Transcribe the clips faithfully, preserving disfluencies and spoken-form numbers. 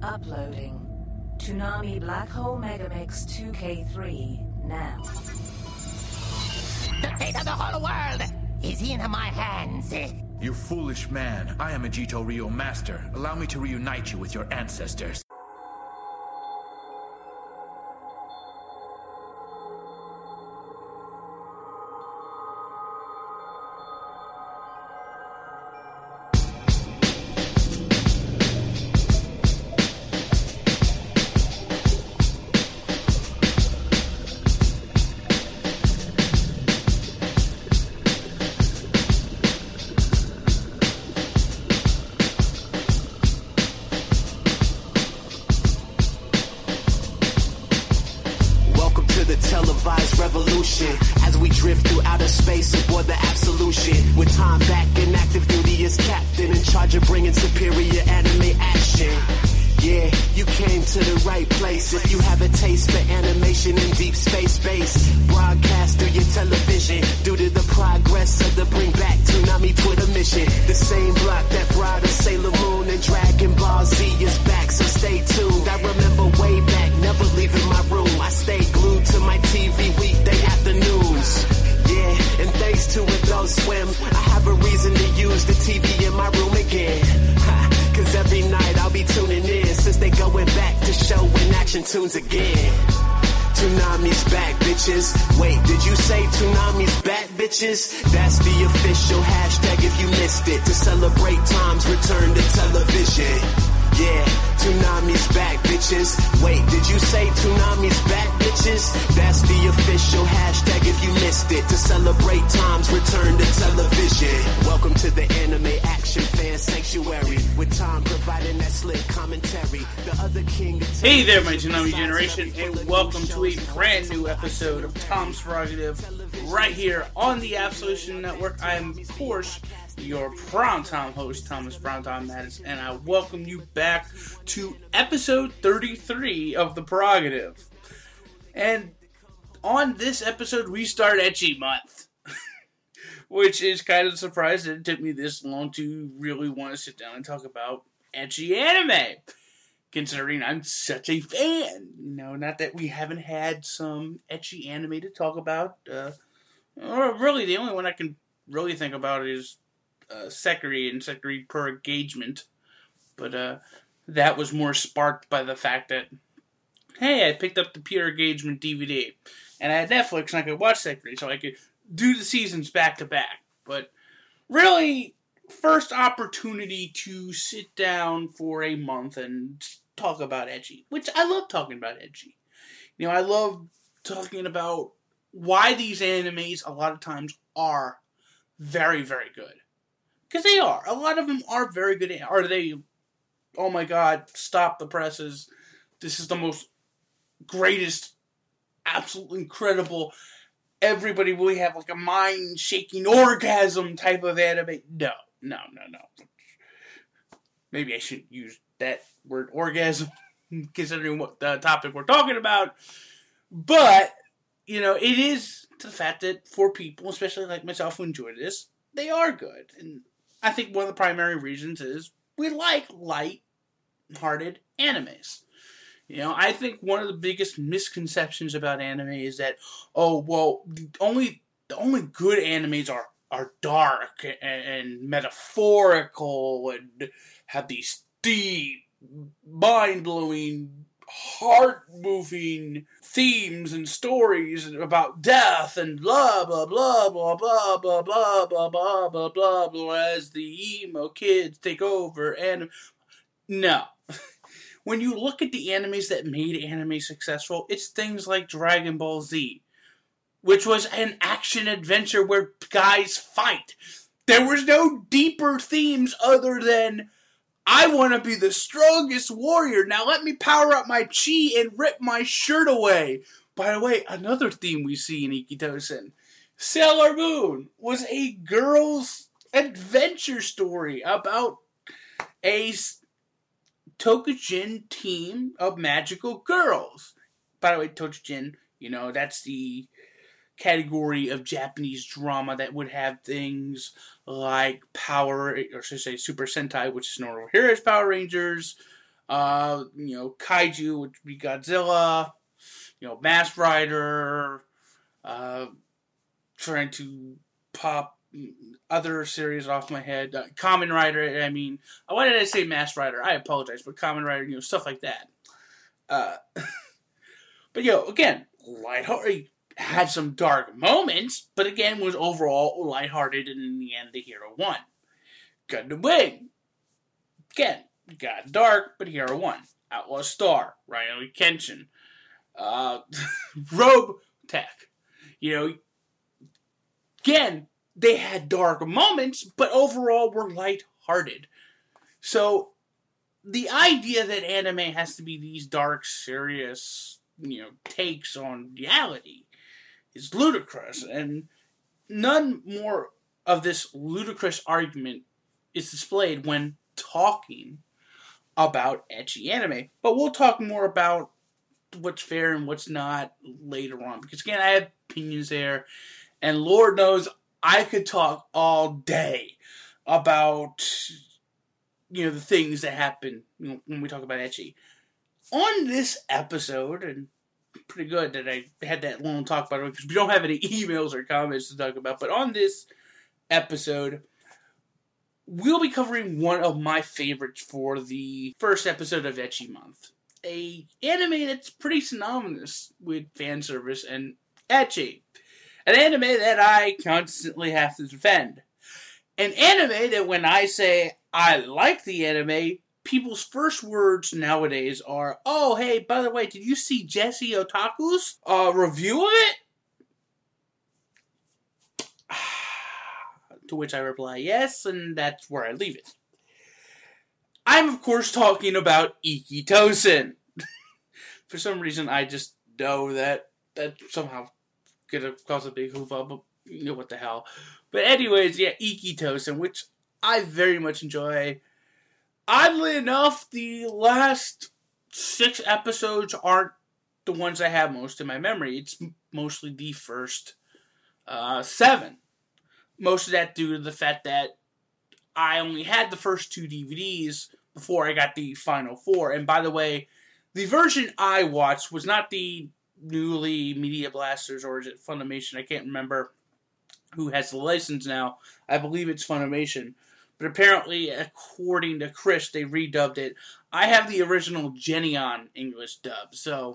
Uploading. Toonami Black Hole Megamix two K three now. The fate of the whole world is in my hands. You foolish man. I am a Jito Ryo master. Allow me to reunite you with your ancestors. Televised revolution as we drift through outer space aboard the Absolution. With time back in active duty as captain, in charge of bringing superior anime action. Yeah, you came to the right place if you have a taste for animation in deep space base. Broadcast through your television due to the progress of the Bring Back Toonami Twitter mission. The same block that brought us Sailor Moon and Dragon Ball Z is back, so stay tuned. I remember way back, never leaving my room. I stayed glued to my T V weekday afternoons. Yeah, and thanks to Adult Swim, I have a reason to use the T V in my room again. Ha, cause every night I'll be tuning in since they going back to show in action tunes again. Toonami's back, bitches. Wait, did you say Toonami's back, bitches? That's the official hashtag if you missed it. To celebrate time's return to television. Yeah, Toonami's back, bitches. Wait, did you say Toonami's back, bitches? That's the official hashtag if you missed it. To celebrate time's return to television. Welcome to the anime action fan sanctuary, with Tom providing that slick commentary. The other king. Hey there, my Toonami generation, and welcome to a brand new episode of Tom's Prerogative right here on the Absolution Network. I am, of course, your primetime host, Thomas Primetime Mattis, and I welcome you back to episode thirty-three of The Prerogative. And on this episode, we start Ecchi Month, which is kind of surprising it took me this long to really want to sit down and talk about ecchi anime, considering I'm such a fan. You know, not that we haven't had some ecchi anime to talk about. Uh, or really, the only one I can really think about is Uh, Sekiri and Sekiri Per Engagement, but uh, that was more sparked by the fact that, hey, I picked up the Per Engagement D V D, and I had Netflix, and I could watch Sekiri, so I could do the seasons back to back. But really, first opportunity to sit down for a month and talk about ecchi, which I love talking about ecchi. You know, I love talking about why these animes a lot of times are very, very good. Because they are. A lot of them are very good. Are they, oh my god, stop the presses. This is the most greatest, absolutely incredible, everybody will have like a mind-shaking orgasm type of anime. No, no, no, no. Maybe I shouldn't use that word orgasm, considering what the topic we're talking about. But, you know, it is to the fact that for people, especially like myself who enjoy this, they are good. And I think one of the primary reasons is we like light-hearted animes. You know, I think one of the biggest misconceptions about anime is that, oh, well, the only the only good animes are, are dark and, and metaphorical and have these deep, mind-blowing, heart-moving themes and stories about death and blah blah blah blah blah blah blah blah blah blah blah blah as the emo kids take over. And no, when you look at the animes that made anime successful, it's things like Dragon Ball Z, which was an action adventure where guys fight. There was no deeper themes other than, I want to be the strongest warrior. Now let me power up my chi and rip my shirt away. By the way, another theme we see in Ikitosen. Sailor Moon was a girl's adventure story about a Tokujin team of magical girls. By the way, Tokujin, you know, that's the category of Japanese drama that would have things like Power, or should I say Super Sentai, which is Normal Heroes Power Rangers, Uh, you know, Kaiju, which would be Godzilla, you know, Masked Rider, uh, trying to pop other series off my head. Uh, Kamen Rider, I mean, why did I say Masked Rider? I apologize, but Kamen Rider, you know, stuff like that. Uh, but, you know, again, lighthearted, had some dark moments, but again, was overall lighthearted, and in the end, the hero won. Gundam Wing, again, got dark, but hero won. Outlaw Star, Rurouni Kenshin, uh, Robotech, you know, again, they had dark moments, but overall were lighthearted. So, the idea that anime has to be these dark, serious, you know, takes on reality is ludicrous, and none more of this ludicrous argument is displayed when talking about ecchi anime. But we'll talk more about what's fair and what's not later on, because again, I have opinions there, and Lord knows I could talk all day about, you know, the things that happen, you know, when we talk about ecchi. On this episode, and pretty good that I had that long talk about it, because we don't have any emails or comments to talk about, but on this episode, we'll be covering one of my favorites for the first episode of Ecchi Month. A anime that's pretty synonymous with fan service and ecchi. An anime that I constantly have to defend. An anime that when I say I like the anime, people's first words nowadays are, oh, hey, by the way, did you see Jesse Otaku's uh, review of it? To which I reply, yes, and that's where I leave it. I'm, of course, talking about Ikki Tousen. For some reason, I just know that that somehow gonna cause a big hoopla, but you know what the hell. But anyways, yeah, Ikki Tousen, which I very much enjoy. Oddly enough, the last six episodes aren't the ones I have most in my memory. It's mostly the first uh, seven. Most of that due to the fact that I only had the first two D V Ds before I got the final four. And by the way, the version I watched was not the newly Media Blasters, or is it Funimation? I can't remember who has the license now. I believe it's Funimation. But apparently, according to Chris, they redubbed it. I have the original Geneon English dub. So,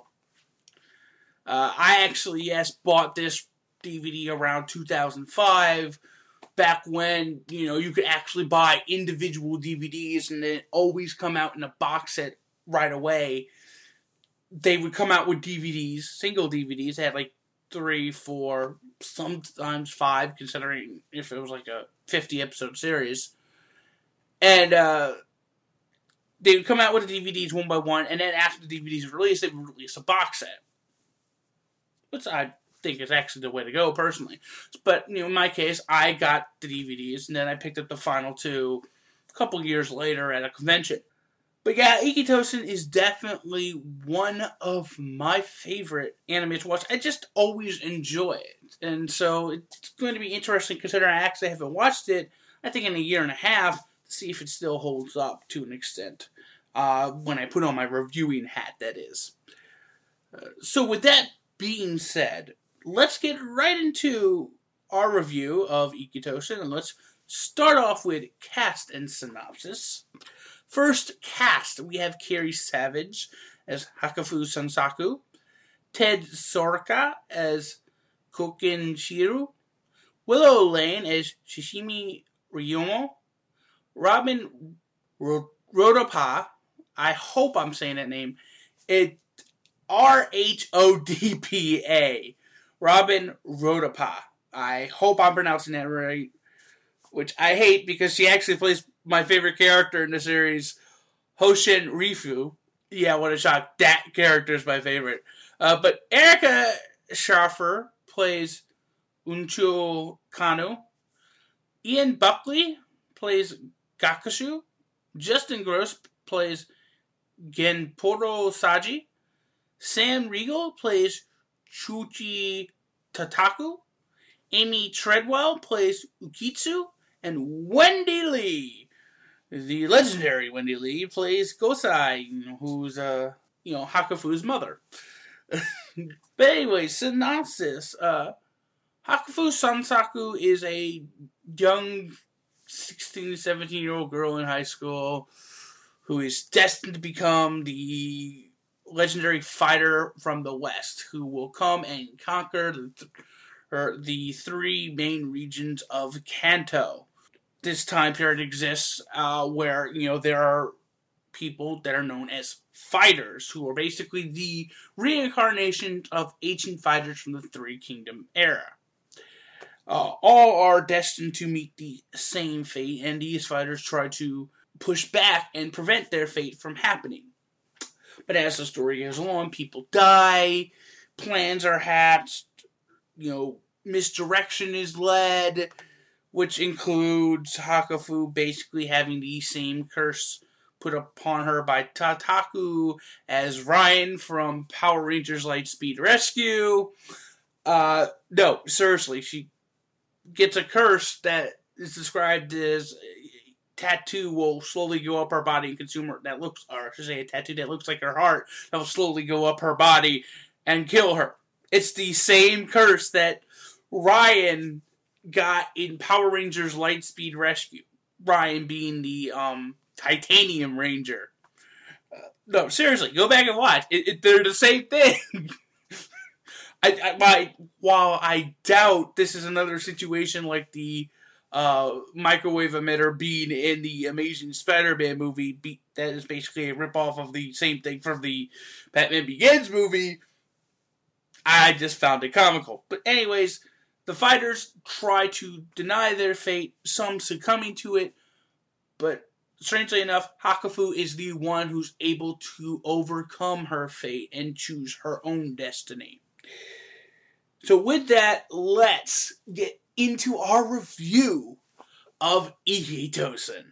uh, I actually, yes, bought this D V D around two thousand five. Back when, you know, you could actually buy individual D V Ds and then always come out in a box set right away. They would come out with D V Ds, single D V Ds. They had like three, four, sometimes five, considering if it was like a fifty episode series. And uh, they would come out with the D V Ds one by one, and then after the D V Ds were released, they would release a box set. Which I think is actually the way to go, personally. But, you know, in my case, I got the D V Ds, and then I picked up the final two a couple years later at a convention. But yeah, Ikki Tousen is definitely one of my favorite anime to watch. I just always enjoy it. And so it's going to be interesting, considering I actually haven't watched it, I think, in a year and a half, to see if it still holds up to an extent. Uh, when I put on my reviewing hat, that is. Uh, so with that being said, let's get right into our review of Ikki Tousen, and let's start off with cast and synopsis. First, cast. We have Cary Savage as Hakufu Sansaku, Ted Soroka as Kokenshiro, Willow Lane as Shishimi Ryomo, Robin Rodapa, I hope I'm saying that name, it R H O D P A, Robin Rodapa. I hope I'm pronouncing that right, which I hate because she actually plays my favorite character in the series, Hoshin Rifu. Yeah, what a shock. That character is my favorite. Uh, but Erica Schaffer plays Uncho Kanu. Ian Buckley plays Gakushu. Justin Gross plays Genporo Saji. Sam Riegel plays Chuchi Tataku. Amy Treadwell plays Ukitsu. And Wendy Lee the legendary Wendy Lee plays Gosai, who's, uh, you know, Hakufu's mother. But anyway, synopsis. Uh, Hakufu Sansaku is a young sixteen to seventeen year old girl in high school who is destined to become the legendary fighter from the West, who will come and conquer the, th- or the three main regions of Kanto. This time period exists uh, where, you know, there are people that are known as fighters, who are basically the reincarnation of ancient fighters from the Three Kingdom era. Uh, all are destined to meet the same fate, and these fighters try to push back and prevent their fate from happening. But as the story goes along, people die, plans are hatched, you know, misdirection is led, which includes Hakufu basically having the same curse put upon her by Tataku as Ryan from Power Rangers Lightspeed Rescue. Uh, no, seriously, she gets a curse that is described as a tattoo will slowly go up her body and consume her, that looks, or I should say a tattoo that looks like her heart, that will slowly go up her body and kill her. It's the same curse that Ryan got in Power Rangers Lightspeed Rescue. Ryan being the, um, Titanium Ranger. Uh, no, seriously, go back and watch. It, it, they're the same thing. I, I, my, while I doubt this is another situation like the uh, microwave emitter being in the Amazing Spider-Man movie, be, that is basically a ripoff of the same thing from the Batman Begins movie, I just found it comical. But anyways, the fighters try to deny their fate, some succumbing to it, but strangely enough, Hakufu is the one who's able to overcome her fate and choose her own destiny. So with that, let's get into our review of Ikki Tousen.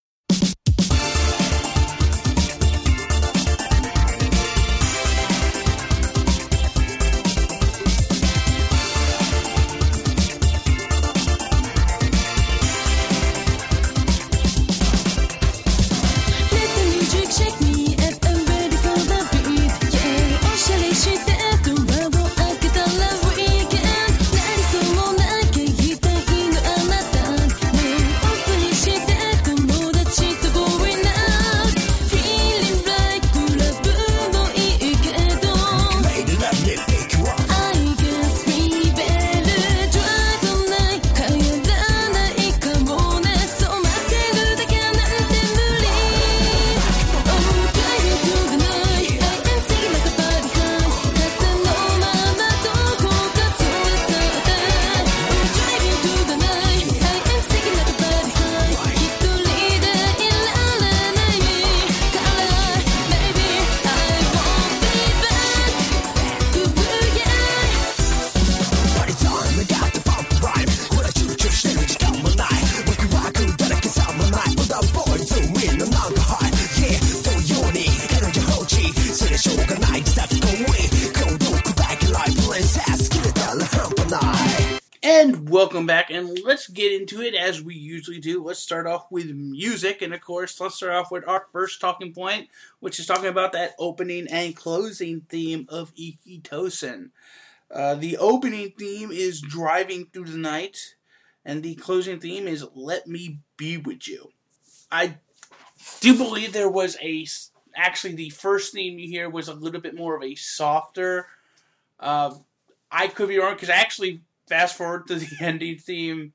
And welcome back, and let's get into it as we usually do. Let's start off with music, and of course, let's start off with our first talking point, which is talking about that opening and closing theme of Ikki Tousen. Uh, the opening theme is Driving Through the Night, and the closing theme is Let Me Be With You. I do believe there was a, actually the first theme you hear was a little bit more of a softer, uh, I could be wrong, because I actually fast forward to the ending theme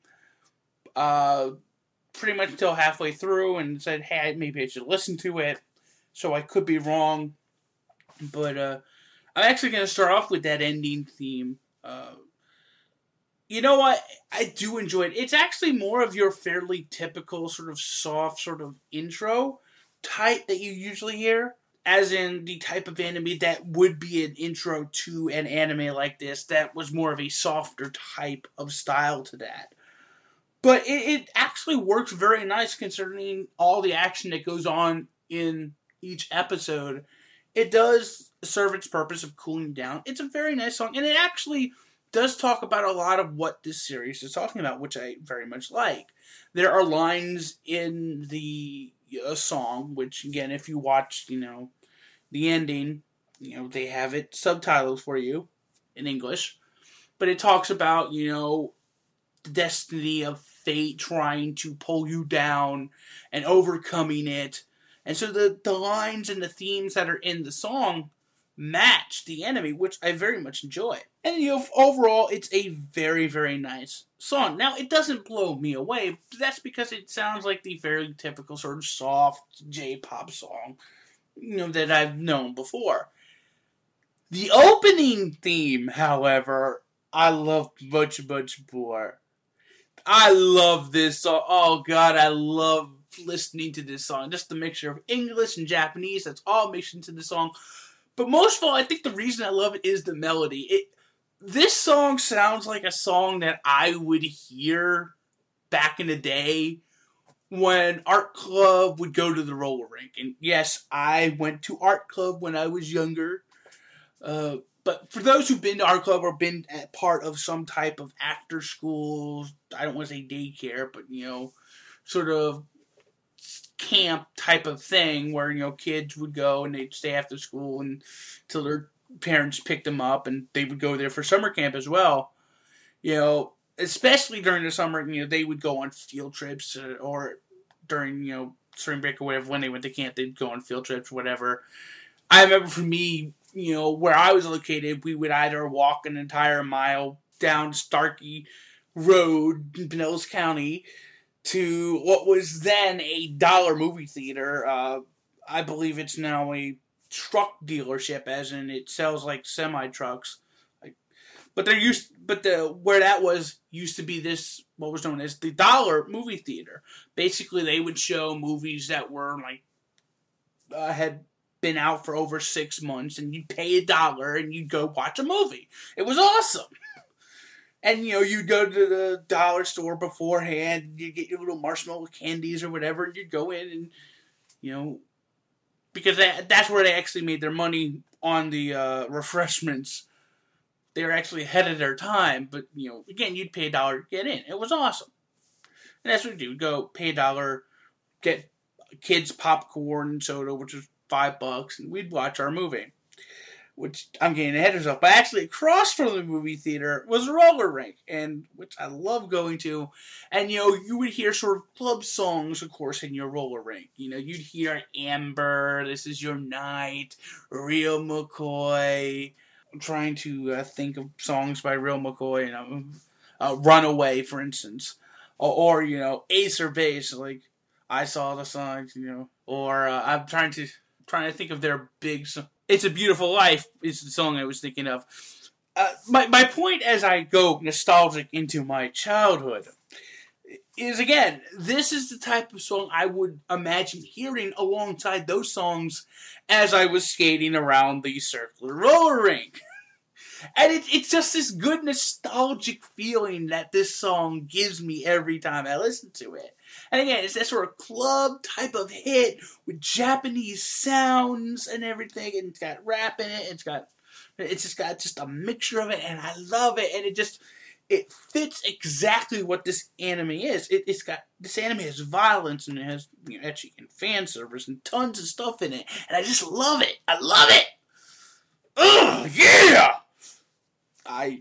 uh, pretty much until halfway through and said, hey, maybe I should listen to it. So I could be wrong. But uh, I'm actually going to start off with that ending theme. Uh, you know what? I do enjoy it. It's actually more of your fairly typical sort of soft sort of intro type that you usually hear. As in the type of anime that would be an intro to an anime like this that was more of a softer type of style to that. But it, it actually works very nice considering all the action that goes on in each episode. It does serve its purpose of cooling down. It's a very nice song, and it actually does talk about a lot of what this series is talking about, which I very much like. There are lines in the, a song, which, again, if you watch, you know, the ending, you know, they have it subtitled for you in English. But it talks about, you know, the destiny of fate trying to pull you down and overcoming it. And so the, the lines and the themes that are in the song match the enemy, which I very much enjoy. And, you know, overall, it's a very, very nice song. Now, it doesn't blow me away, but that's because it sounds like the very typical sort of soft J-pop song, you know, that I've known before. The opening theme, however, I love much, much more. I love this song. Oh, God, I love listening to this song. Just the mixture of English and Japanese, that's all mixed into the song. But most of all, I think the reason I love it is the melody. It This song sounds like a song that I would hear back in the day when art club would go to the roller rink. And yes, I went to art club when I was younger. Uh, but for those who've been to art club or been at part of some type of after school, I don't want to say daycare, but, you know, sort of camp type of thing where, you know, kids would go and they'd stay after school and until their parents picked them up, and they would go there for summer camp as well. You know, especially during the summer, you know, they would go on field trips, uh, or during, you know, spring break or whatever, when they went to camp, they'd go on field trips, whatever. I remember for me, you know, where I was located, we would either walk an entire mile down Starkey Road in Pinellas County to what was then a dollar movie theater. Uh, I believe it's now a truck dealership, as in it sells like semi trucks. Like, but there used, but the where that was used to be this what was known as the dollar movie theater. Basically, they would show movies that were like uh, had been out for over six months, and you'd pay a dollar and you'd go watch a movie. It was awesome. And, you know, you'd go to the dollar store beforehand, you'd get your little marshmallow candies or whatever, and you'd go in and, you know, because that, that's where they actually made their money on the uh, refreshments. They were actually ahead of their time, but, you know, again, you'd pay a dollar to get in. It was awesome. And that's what we do. We'd go pay a dollar, get kids popcorn and soda, which was five bucks, and we'd watch our movie. Which I'm getting ahead of myself. But actually, across from the movie theater was a roller rink, and which I love going to. And, you know, you would hear sort of club songs, of course, in your roller rink. You know, you'd hear Amber, This Is Your Night, Real McCoy. I'm trying to uh, think of songs by Real McCoy. You know, uh, Runaway, for instance. Or, or, you know, Ace or Base, like I Saw the Signs, you know. Or uh, I'm trying to trying to think of their big songs. It's a Beautiful Life is the song I was thinking of. Uh, my, my point as I go nostalgic into my childhood is, again, this is the type of song I would imagine hearing alongside those songs as I was skating around the circular roller rink. And it, it's just this good nostalgic feeling that this song gives me every time I listen to it. And again, it's that sort of club type of hit with Japanese sounds and everything, and it's got rap in it, it's got, it's just got just a mixture of it, and I love it, and it just, it fits exactly what this anime is. It, it's got, this anime has violence, and it has, you know, ecchi and fan service, and tons of stuff in it, and I just love it. I love it! Ugh, yeah! I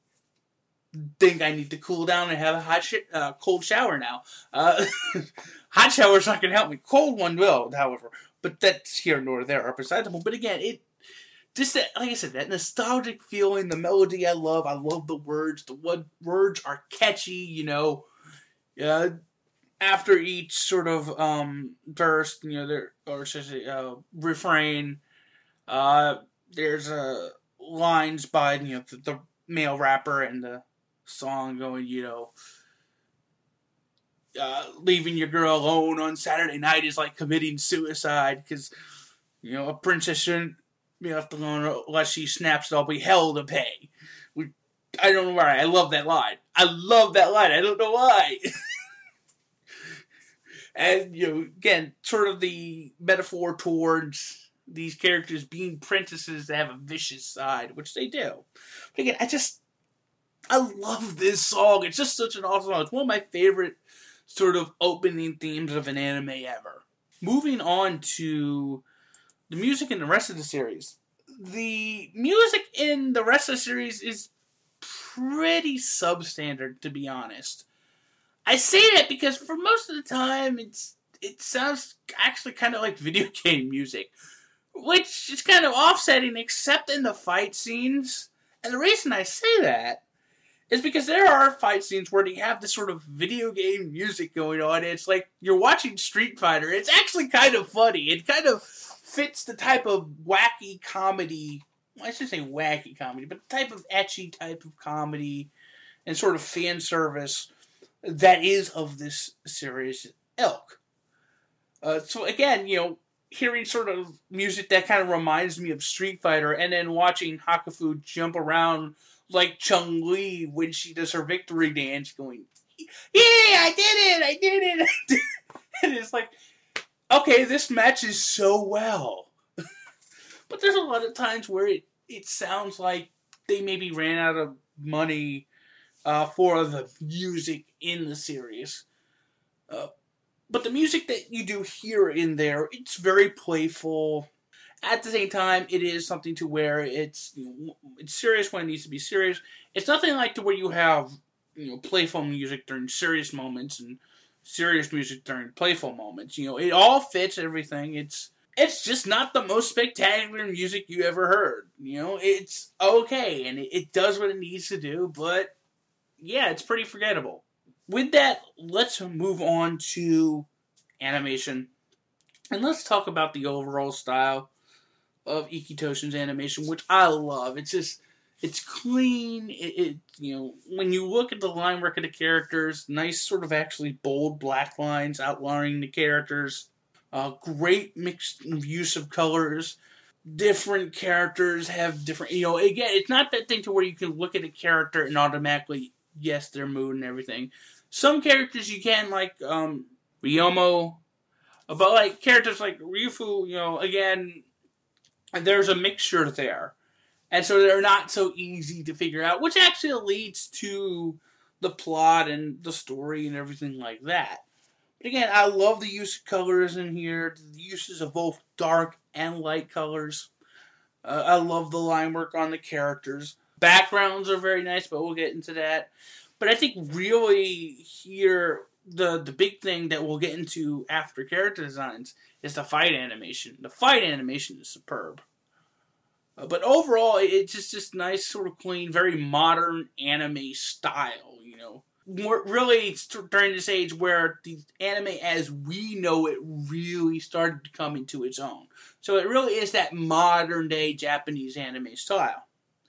think I need to cool down and have a hot sh- uh, cold shower now. Uh, hot shower's not going to help me. Cold one will, however. But that's here nor there or beside the point. But again, it just that, like I said, that nostalgic feeling, the melody I love. I love the words. The word, words are catchy, you know. Uh, after each sort of um, verse, you know, there or says uh, refrain, uh, there's uh, lines by, you know, the, the male rapper and the song going, you know, uh, leaving your girl alone on Saturday night is like committing suicide, because, you know, a princess shouldn't be left alone unless she snaps, there'll be hell to pay. We, I don't know why. I love that line. I love that line. I don't know why. And, you know, again, sort of the metaphor towards these characters being princesses that have a vicious side, which they do. But again, I just, I love this song. It's just such an awesome song. It's one of my favorite sort of opening themes of an anime ever. moving on to the music in the rest of the series. The music in the rest of the series is pretty substandard, to be honest. I say that because for most of the time, it's it sounds actually kind of like video game music, which is kind of offsetting, except in the fight scenes. And the reason I say that is because there are fight scenes where they have this sort of video game music going on. It's like you're watching Street Fighter. It's actually kind of funny. It kind of fits the type of wacky comedy. Well, I shouldn't say wacky comedy, but the type of ecchi type of comedy and sort of fan service that is of this series ilk. Uh, so again, you know, hearing sort of music that kind of reminds me of Street Fighter, and then watching Hakufu jump around like Chun-Li when she does her victory dance, going, "Yeah, I did it! I did it!" I did it. And it's like, okay, this matches so well. But there's a lot of times where it, it sounds like they maybe ran out of money uh, for the music in the series. Uh, but the music that you do hear in there, it's very playful. At the same time, it is something to where it's, you know, it's serious when it needs to be serious. It's nothing like to where you have, you know, playful music during serious moments and serious music during playful moments. You know, it all fits everything. It's it's just not the most spectacular music you ever heard. You know, it's okay, and it, it does what it needs to do, but yeah, it's pretty forgettable. With that, let's move on to animation. And let's talk about the overall style of Ikki Toshin's animation, which I love. It's just, it's clean. It, it, you know, when you look at the line work of the characters, nice sort of actually bold black lines outlining the characters. Uh, great mixed use of colors. Different characters have different, you know, again, it's not that thing to where you can look at a character and automatically, yes, their mood and everything. Some characters you can, like, um, Ryomo, but, like, characters like Ryufu, you know, again, there's a mixture there. And so they're not so easy to figure out, which actually leads to the plot and the story and everything like that. But again, I love the use of colors in here, the uses of both dark and light colors. Uh, I love the line work on the characters. Backgrounds are very nice, but we'll get into that. But I think really here, the, the big thing that we'll get into after character designs is the fight animation. The fight animation is superb. Uh, but overall, it's just this nice, sort of clean, very modern anime style, you know. More, really, during this age where the anime as we know it really started to come into its own. So it really is that modern-day Japanese anime style.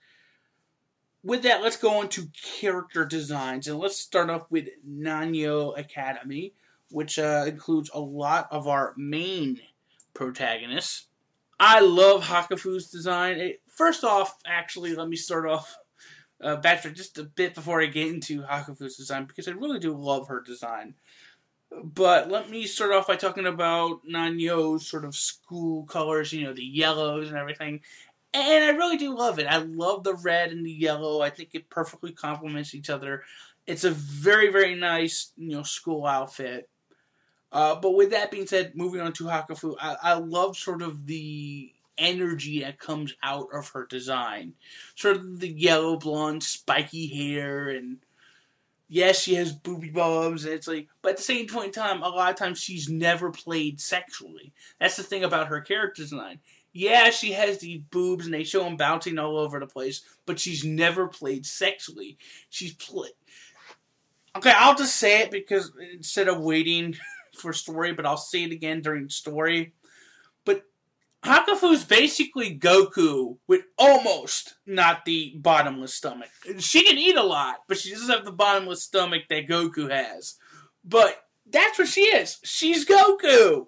With that, let's go into character designs, and let's start off with Nanyo Academy, which uh, includes a lot of our main protagonists. I love Hakufu's design. It, first off, actually, let me start off uh, backtrack just a bit before I get into Hakufu's design, because I really do love her design. But let me start off by talking about Nanyo's sort of school colors, you know, the yellows and everything. And I really do love it. I love the red and the yellow. I think it perfectly complements each other. It's a very, very nice, you know, school outfit. Uh, but with that being said, moving on to Hakufu, I, I love sort of the energy that comes out of her design. Sort of the yellow blonde, spiky hair, and yes, she has booby bumps, and it's like, but at the same point in time, a lot of times she's never played sexually. That's the thing about her character design. Yeah, she has these boobs, and they show them bouncing all over the place, but she's never played sexually. She's played... Okay, I'll just say it, because instead of waiting for story, but I'll say it again during story. But Hakufu's basically Goku with almost not the bottomless stomach. She can eat a lot, but she doesn't have the bottomless stomach that Goku has. But that's what she is. She's Goku!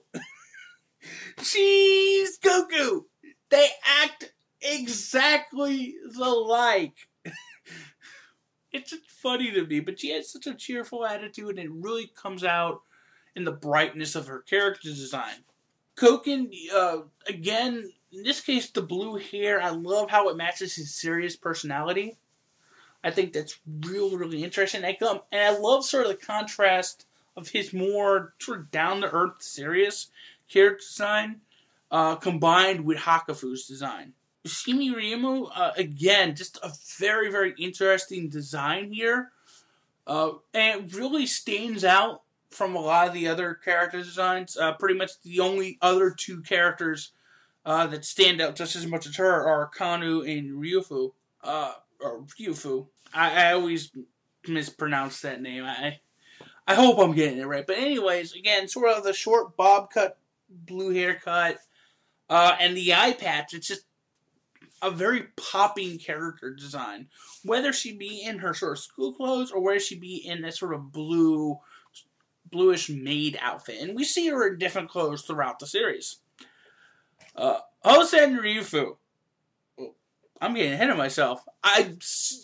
She's Goku! They act exactly alike. It's just funny to me, but she has such a cheerful attitude, and it really comes out in the brightness of her character design. Koken, uh, again, in this case, the blue hair, I love how it matches his serious personality. I think that's really, really interesting. I come, and I love sort of the contrast of his more sort of down-to-earth, serious character design uh, combined with Hakufu's design. Shimi Ryumu, uh, again, just a very, very interesting design here. Uh, and it really stands out from a lot of the other character designs. Uh, pretty much the only other two characters uh, that stand out just as much as her are Kanu and Ryufu. Uh, or Ryufu. I, I always mispronounce that name. I I hope I'm getting it right. But anyways, again, sort of the short bob cut, blue haircut, uh, and the eye patch. It's just a very popping character design. Whether she be in her sort of school clothes or whether she be in that sort of blue, bluish maid outfit. And we see her in different clothes throughout the series. Uh, Hosen Ryufu. I'm getting ahead of myself. I,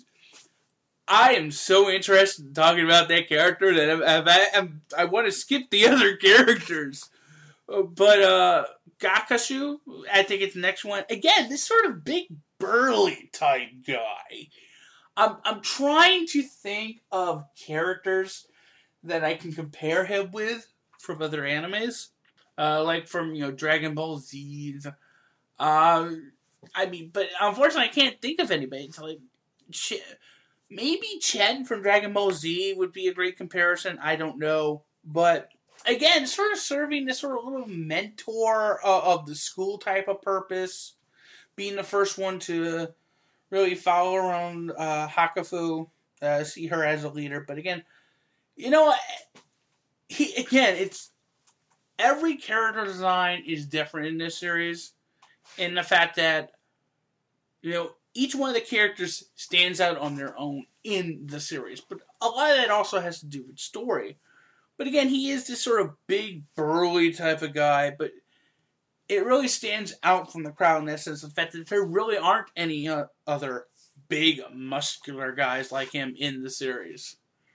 I am so interested in talking about that character that I, I, I, I want to skip the other characters. But, uh, Gakashu, I think it's the next one. Again, this sort of big, burly type guy. I'm, I'm trying to think of characters that I can compare him with from other animes. Uh, like from, you know, Dragon Ball Z. Uh, I mean, but unfortunately I can't think of anybody. It's like, Ch- maybe Chen from Dragon Ball Z would be a great comparison. I don't know. But again, sort of serving this sort of little mentor uh, of the school type of purpose. Being the first one to really follow around uh, Hakufu, uh, see her as a leader. But again, you know, he again, it's every character design is different in this series. In the fact that, you know, each one of the characters stands out on their own in the series. But a lot of that also has to do with story. But again, he is this sort of big, burly type of guy, but it really stands out from the crowd in that sense, the fact that there really aren't any uh, other big, muscular guys like him in the series.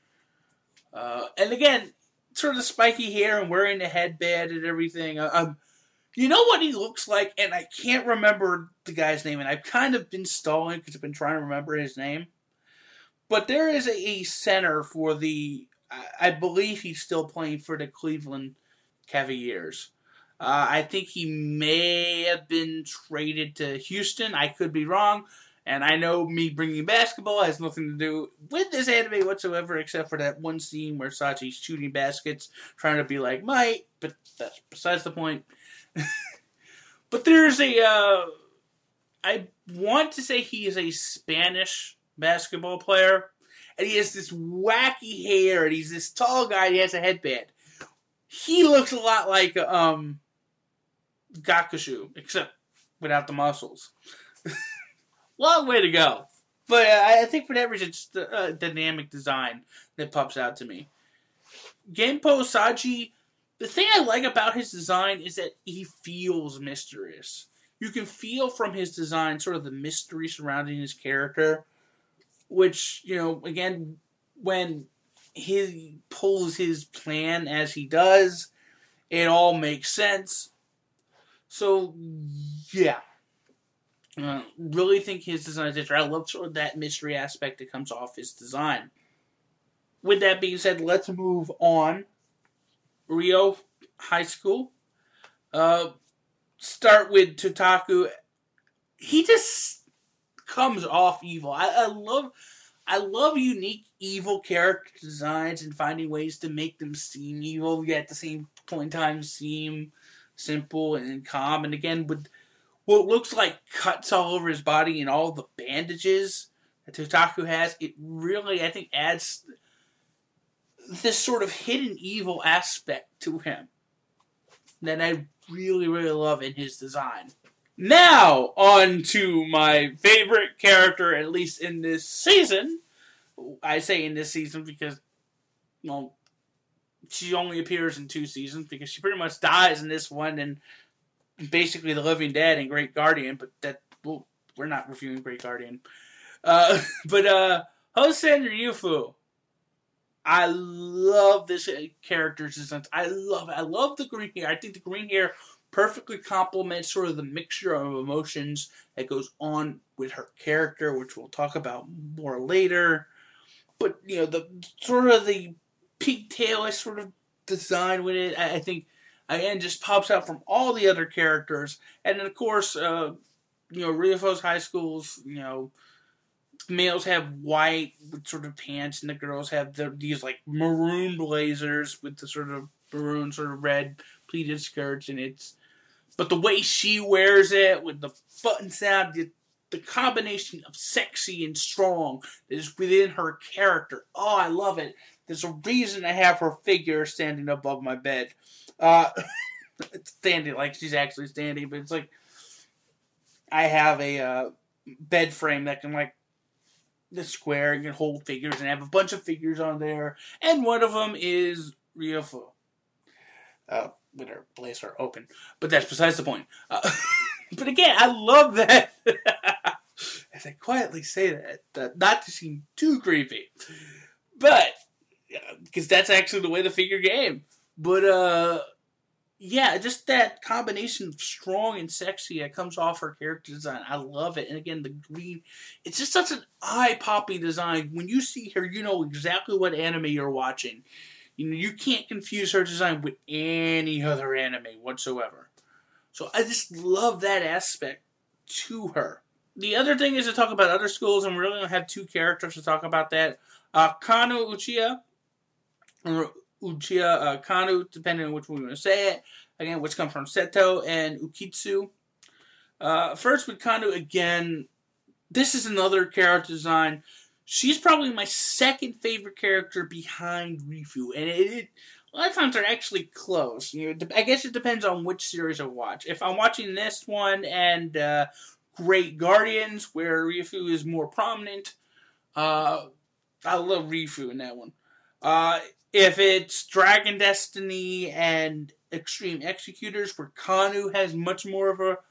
Uh, and again, sort of spiky hair and wearing the headband and everything. Uh, um, you know what he looks like? And I can't remember the guy's name, and I've kind of been stalling because I've been trying to remember his name. But there is a, a center for the... I believe he's still playing for the Cleveland Cavaliers. Uh, I think he may have been traded to Houston. I could be wrong. And I know me bringing basketball has nothing to do with this anime whatsoever, except for that one scene where Sachi's shooting baskets, trying to be like Mike. But that's besides the point. But there's a... Uh, I want to say he is a Spanish basketball player. And he has this wacky hair, and he's this tall guy, and he has a headband. He looks a lot like um, Gakashu, except without the muscles. Long way to go. But uh, I think for that reason, it's the uh, dynamic design that pops out to me. Genpo Saji, the thing I like about his design is that he feels mysterious. You can feel from his design sort of the mystery surrounding his character. Which, you know, again, when he pulls his plan as he does, it all makes sense. So, yeah. Uh, really think his design is interesting. I love sort of that mystery aspect that comes off his design. With that being said, let's move on. Rio High School. Uh, start with Tutaku. He just... comes off evil. I, I love I love unique evil character designs and finding ways to make them seem evil, yet at the same point in time seem simple and calm. And again, with what looks like cuts all over his body and all the bandages that Tutaku has, it really, I think, adds this sort of hidden evil aspect to him that I really, really love in his design. Now, on to my favorite character, at least in this season. I say in this season because, well, she only appears in two seasons because she pretty much dies in this one and basically the Living Dead and Great Guardian, but that, well, we're not reviewing Great Guardian. Uh, but, uh, Hosen Ryufu. I love this character's design. I love it. I love the green hair. I think the green hair perfectly complements sort of the mixture of emotions that goes on with her character, which we'll talk about more later. But, you know, the sort of the pigtailish sort of design with it, I, I think again, just pops out from all the other characters. And then, of course, uh, you know, Riofu's high schools, you know, males have white with sort of pants, and the girls have the, these, like, maroon blazers with the sort of maroon, sort of red pleated skirts, and it's, but the way she wears it, with the buttons down, the, the combination of sexy and strong that is within her character. Oh, I love it. There's a reason I have her figure standing above my bed. Uh, standing, like she's actually standing, but it's like, I have a uh, bed frame that can, like, the square, you can hold figures, and I have a bunch of figures on there, and one of them is Riofu. Uh, with her blazer open. But that's besides the point. Uh, but again, I love that. As I quietly say that, uh, not to seem too creepy. But, because uh, that's actually the way the figure came. But, uh, yeah, just that combination of strong and sexy that comes off her character design. I love it. And again, the green, it's just such an eye-popping design. When you see her, you know exactly what anime you're watching. You know, you can't confuse her design with any other anime whatsoever. So I just love that aspect to her. The other thing is to talk about other schools, and we're really going to have two characters to talk about that. Uh, Kano Uchiha, or Uchiha uh, Kano, depending on which one you want to say it. Again, which comes from Seto and Ukitsu. Uh, first with Kano, again, this is another character design. She's probably my second favorite character behind Rifu, and it, it a lot of times they're actually close. You know, I guess it depends on which series I watch. If I'm watching this one and uh, Great Guardians, where Rifu is more prominent, uh, I love Rifu in that one. Uh, if it's Dragon Destiny and Extreme Executors, where Kanu has much more of a,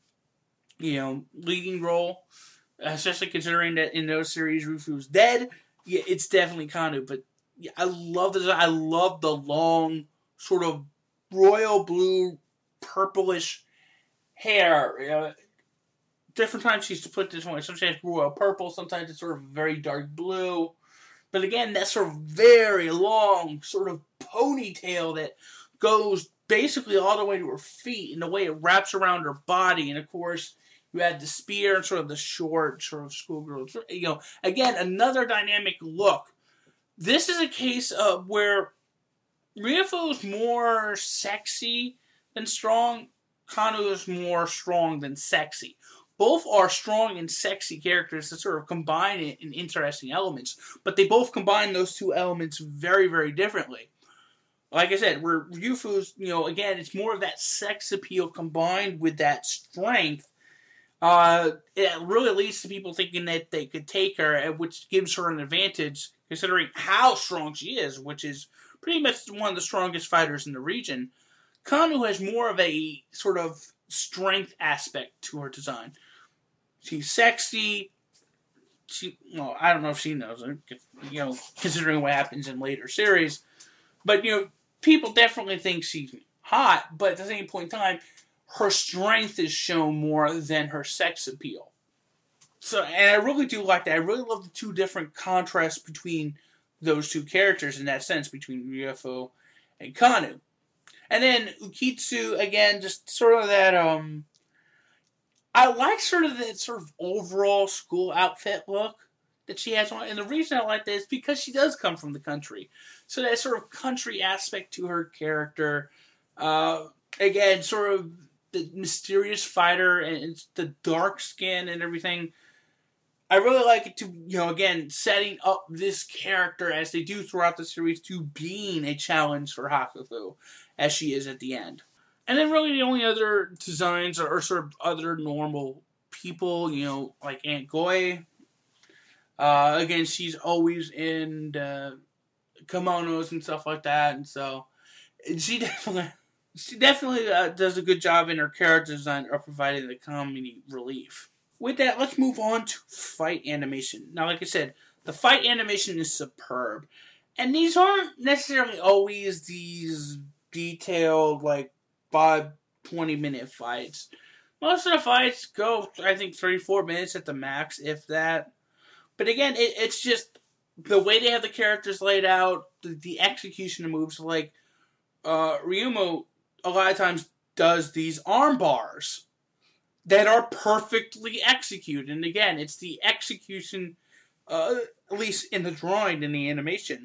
you know, leading role. Especially considering that in those series, Rifu's dead. Yeah, it's definitely Kanu. But yeah, I love the I love the long, sort of royal blue, purplish hair. You know, different times she used to put this one. Sometimes it's royal purple. Sometimes it's sort of very dark blue. But again, that sort of very long, sort of ponytail that goes basically all the way to her feet, and the way it wraps around her body. And of course, you had the spear and sort of the short, sort of schoolgirl. You know, again, another dynamic look. This is a case of where Riofu is more sexy than strong. Kanu is more strong than sexy. Both are strong and sexy characters that sort of combine it in interesting elements. But they both combine those two elements very, very differently. Like I said, where Riofu's, you know, again, it's more of that sex appeal combined with that strength. Uh, it really leads to people thinking that they could take her, which gives her an advantage, considering how strong she is, which is pretty much one of the strongest fighters in the region. Kanu has more of a sort of strength aspect to her design. She's sexy. She, well, I don't know if she knows it, you know, considering what happens in later series. But, you know, people definitely think she's hot, but at the same point in time, her strength is shown more than her sex appeal. So, and I really do like that. I really love the two different contrasts between those two characters in that sense, between Riofu and Kanu. And then Ukitsu, again, just sort of that, um, I like sort of that sort of overall school outfit look that she has on. And the reason I like that is because she does come from the country. So that sort of country aspect to her character, uh, again, sort of the mysterious fighter and the dark skin and everything. I really like it to, you know, again, setting up this character as they do throughout the series to being a challenge for Hakufu, as she is at the end. And then really the only other designs are, are sort of other normal people, you know, like Aunt Goy. Uh, again, she's always in uh, kimonos and stuff like that, and so she definitely... She definitely uh, does a good job in her character design of providing the comedy relief. With that, let's move on to fight animation. Now, like I said, the fight animation is superb. And these aren't necessarily always these detailed, like, five, twenty-minute fights. Most of the fights go, I think, three, four minutes at the max, if that. But again, it, it's just the way they have the characters laid out, the, the execution of moves, like uh, Ryumo a lot of times does these arm bars that are perfectly executed. And again, it's the execution, uh, at least in the drawing and the animation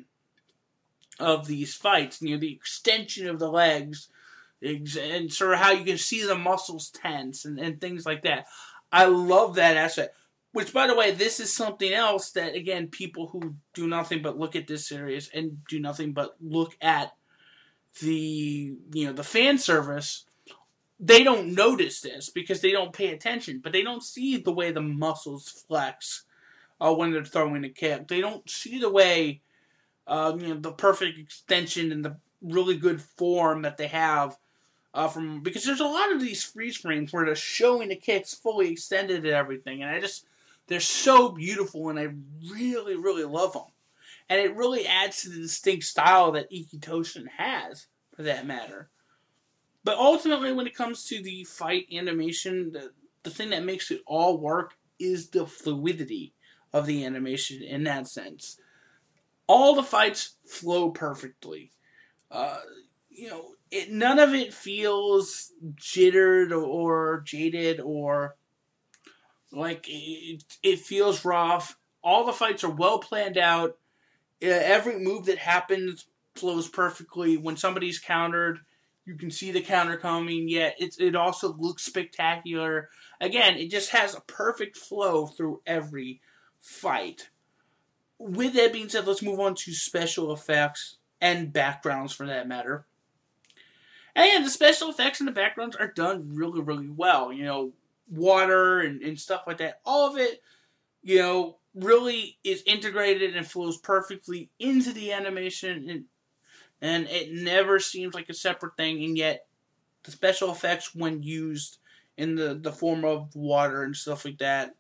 of these fights, you know, the extension of the legs, and sort of how you can see the muscles tense and, and things like that. I love that aspect. Which, by the way, this is something else that, again, people who do nothing but look at this series and do nothing but look at the, you know, the fan service, they don't notice this because they don't pay attention. But they don't see the way the muscles flex uh, when they're throwing a kick. They don't see the way, uh, you know, the perfect extension and the really good form that they have. Uh, from because there's a lot of these freeze frames where they're showing the kicks fully extended and everything. And I just... They're so beautiful, and I really, really love them. And it really adds to the distinct style that Ikki Toshin has, for that matter. But ultimately, when it comes to the fight animation, the, the thing that makes it all work is the fluidity of the animation in that sense. All the fights flow perfectly. Uh, you know, it, none of it feels jittered or, or jaded or... Like, it, it feels rough. All the fights are well planned out. Uh, every move that happens flows perfectly. When somebody's countered, you can see the counter coming, yet it's, it also looks spectacular. Again, it just has a perfect flow through every fight. With that being said, let's move on to special effects and backgrounds for that matter. And yeah, the special effects and the backgrounds are done really, really well. You know, water and, and stuff like that. All of it, you know, really is integrated and flows perfectly into the animation, and, and it never seems like a separate thing, and yet the special effects, when used in the, the form of water and stuff like that,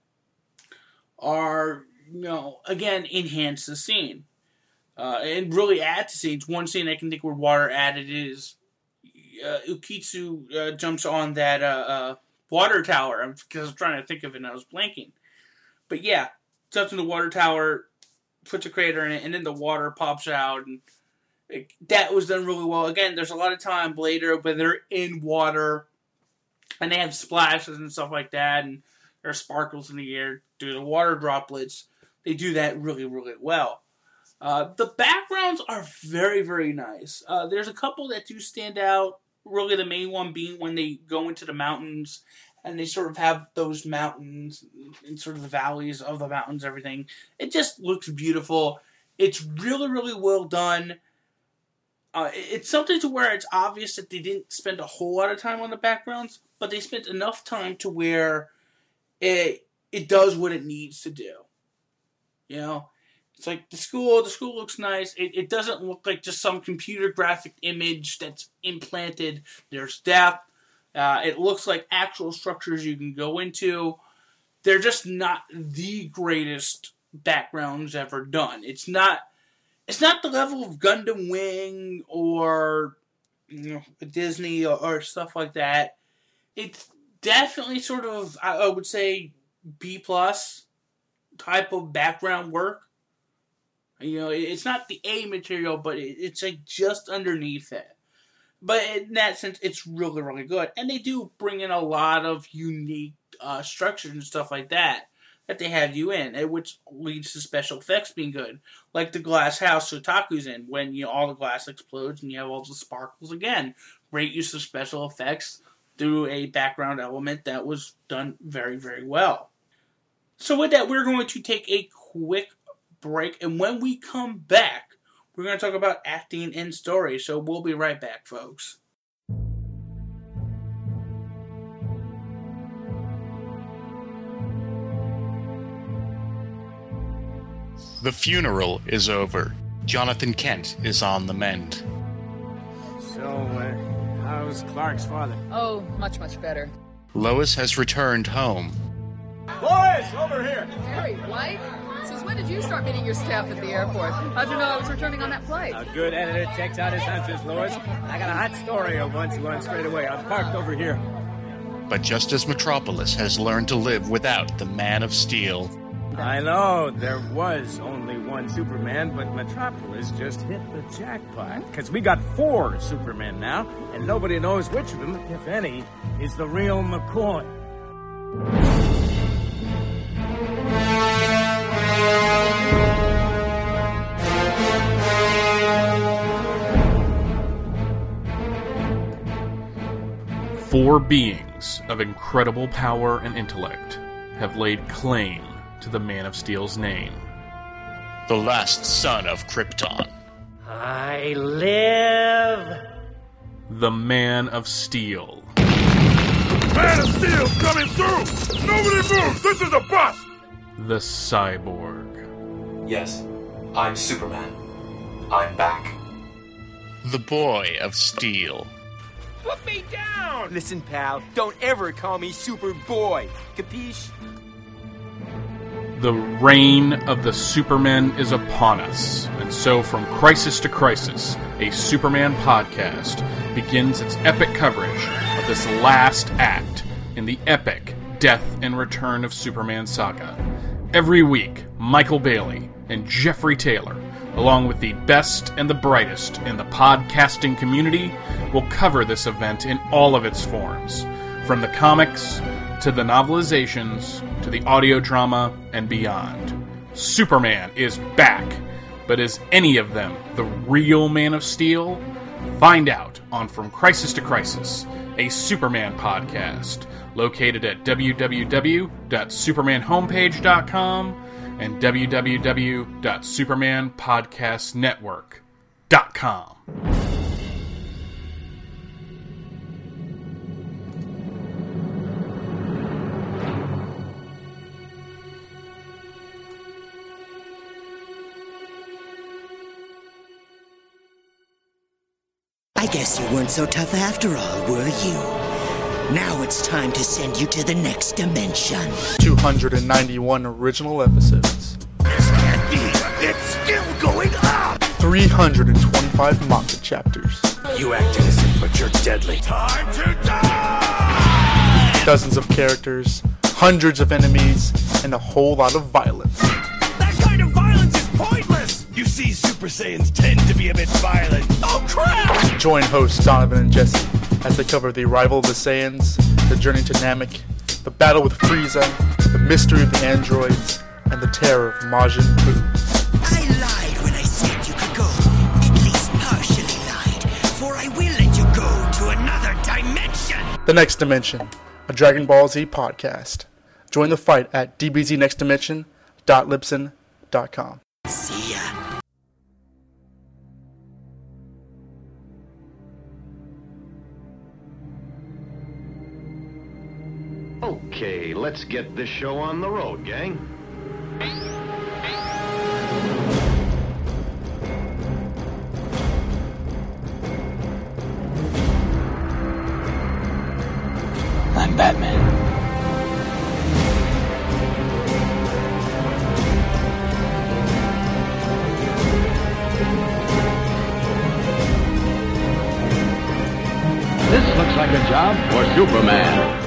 are, you know, again, enhance the scene. Uh, and really add to scenes. One scene I can think where water added is uh, Ukitsu uh, jumps on that uh, uh, water tower, because I was trying to think of it and I was blanking. But yeah, jumps in the water tower, puts a crater in it, and then the water pops out, and it, that was done really well. Again, there's a lot of time later when they're in water, and they have splashes and stuff like that, and there are sparkles in the air due to the water droplets. They do that really, really well. Uh, the backgrounds are very, very nice. Uh, there's a couple that do stand out. Really, the main one being when they go into the mountains and they sort of have those mountains and sort of the valleys of the mountains, everything. It just looks beautiful. It's really, really well done. Uh, it's something to where it's obvious that they didn't spend a whole lot of time on the backgrounds, but they spent enough time to where it it does what it needs to do. You know? It's like the school, the school looks nice. It, it doesn't look like just some computer graphic image that's implanted. There's depth. Uh, it looks like actual structures you can go into. They're just not the greatest backgrounds ever done. It's not it's not the level of Gundam Wing or, you know, Disney or, or stuff like that. It's definitely sort of, I, I would say, B plus type of background work. You know, it's not the A material, but it's like just underneath it. But in that sense, it's really, really good. And they do bring in a lot of unique uh, structures and stuff like that that they have you in, which leads to special effects being good. Like the glass house Sotaku's in, when, you know, all the glass explodes and you have all the sparkles again. Great use of special effects through a background element that was done very, very well. So with that, we're going to take a quick break, and when we come back, we're going to talk about acting and story. So we'll be right back, folks. The funeral is over. Jonathan Kent is on the mend. So, uh, how's Clark's father? Oh, much, much better. Lois has returned home. Lois, over here! Harry, White? Since when did you start meeting your staff at the airport? How'd you know I was returning on that flight? A good editor checks out his hunches, Lois. I got a hot story I want you on straight away. I'm parked over here. But just as Metropolis has learned to live without the Man of Steel, I know, there was only one Superman, but Metropolis just hit the jackpot. Because we got four Supermen now, and nobody knows which of them, if any, is the real McCoy. Four beings of incredible power and intellect have laid claim to the Man of Steel's name. The last son of Krypton. I live. The Man of Steel. Man of Steel coming through! Nobody move! This is a bust! The Cyborg. Yes, I'm Superman. I'm back. The Boy of Steel. Put me down! Listen, pal, don't ever call me Superboy. Capiche? The reign of the Supermen is upon us, and so from crisis to crisis, a Superman podcast begins its epic coverage of this last act in the epic death and return of Superman saga. Every week, Michael Bailey and Jeffrey Taylor, along with the best and the brightest in the podcasting community, will cover this event in all of its forms, from the comics to the novelizations to the audio drama and beyond. Superman is back, but is any of them the real Man of Steel? Find out on From Crisis to Crisis, a Superman podcast located at w w w dot superman homepage dot com and w w w dot superman podcast network dot com. I guess you weren't so tough after all, were you? Now it's time to send you to the next dimension. two hundred ninety-one original episodes. This can't be! It's still going up! three hundred twenty-five manga chapters. You act innocent, but you're deadly. Time to die! Dozens of characters, hundreds of enemies, and a whole lot of violence. That kind of violence is pointless! You see, Super Saiyans tend to be a bit violent. Oh, crap! Join hosts Donovan and Jesse as they cover the arrival of the Saiyans, the journey to Namek, the battle with Frieza, the mystery of the androids, and the terror of Majin Buu. I lied when I said you could go. At least partially lied, for I will let you go to another dimension. The Next Dimension, a Dragon Ball Z podcast. Join the fight at d b z next dimension dot libsyn dot com. See ya. Okay, let's get this show on the road, gang. I'm Batman. This looks like a job for Superman.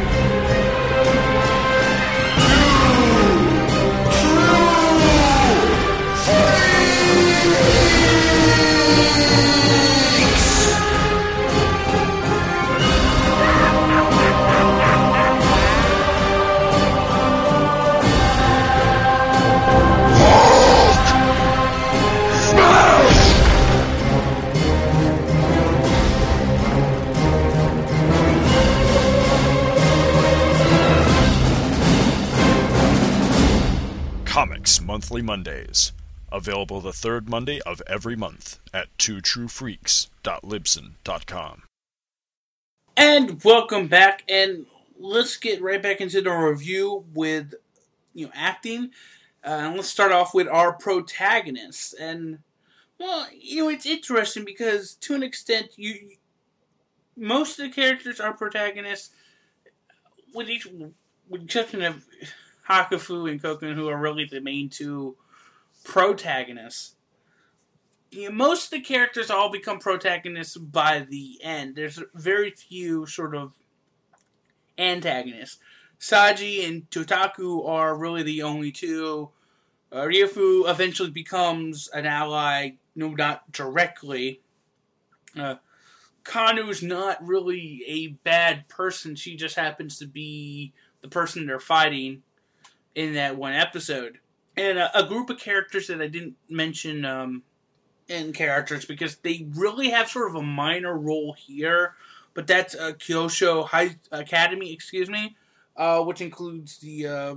Comics Monthly Mondays. Available the third Monday of every month at two true freaks dot libsyn dot com. And welcome back, and let's get right back into the review with, you know, acting. Uh, and let's start off with our protagonists. And, well, you know, it's interesting because to an extent, you most of the characters are protagonists, with each with the exception of Hakufu and Kokun, who are really the main two protagonists. You know, most of the characters all become protagonists by the end. There's very few sort of antagonists. Saji and Totaku are really the only two. Uh, Ryofu eventually becomes an ally, no, not directly. Uh, Kanu's not really a bad person. She just happens to be the person they're fighting in that one episode. And a, a group of characters that I didn't mention um, in characters because they really have sort of a minor role here, but that's uh, Kyosho High Academy, excuse me, uh, which includes the uh,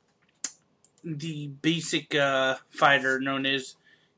the basic uh, fighter known as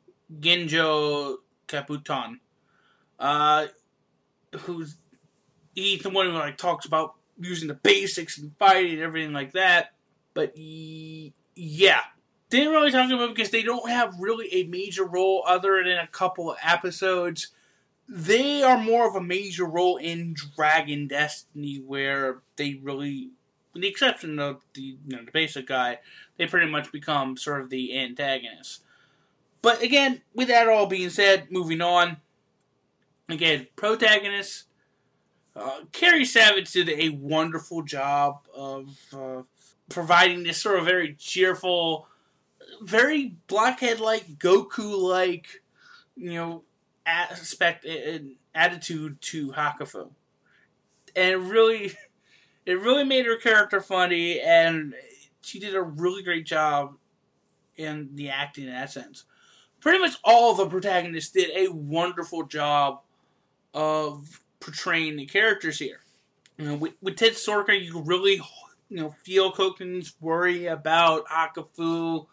Genjo Kabuton. Uh, who's he's the one who like talks about using the basics and fighting and everything like that. But he, yeah, didn't really talk about it because they don't have really a major role other than a couple of episodes. They are more of a major role in Dragon Destiny, where they really, with the exception of the you know the basic guy, they pretty much become sort of the antagonist. But again, with that all being said, moving on. Again, protagonists. Uh, Carrie Savage did a wonderful job of uh, providing this sort of very cheerful, very Blockhead-like, Goku-like, you know, aspect and attitude to Hakufu. And it really, it really made her character funny, and she did a really great job in the acting in that sense. Pretty much all the protagonists did a wonderful job of portraying the characters here. You know, with, with Tetsuya, you really, you know, feel Koken's worry about Hakufu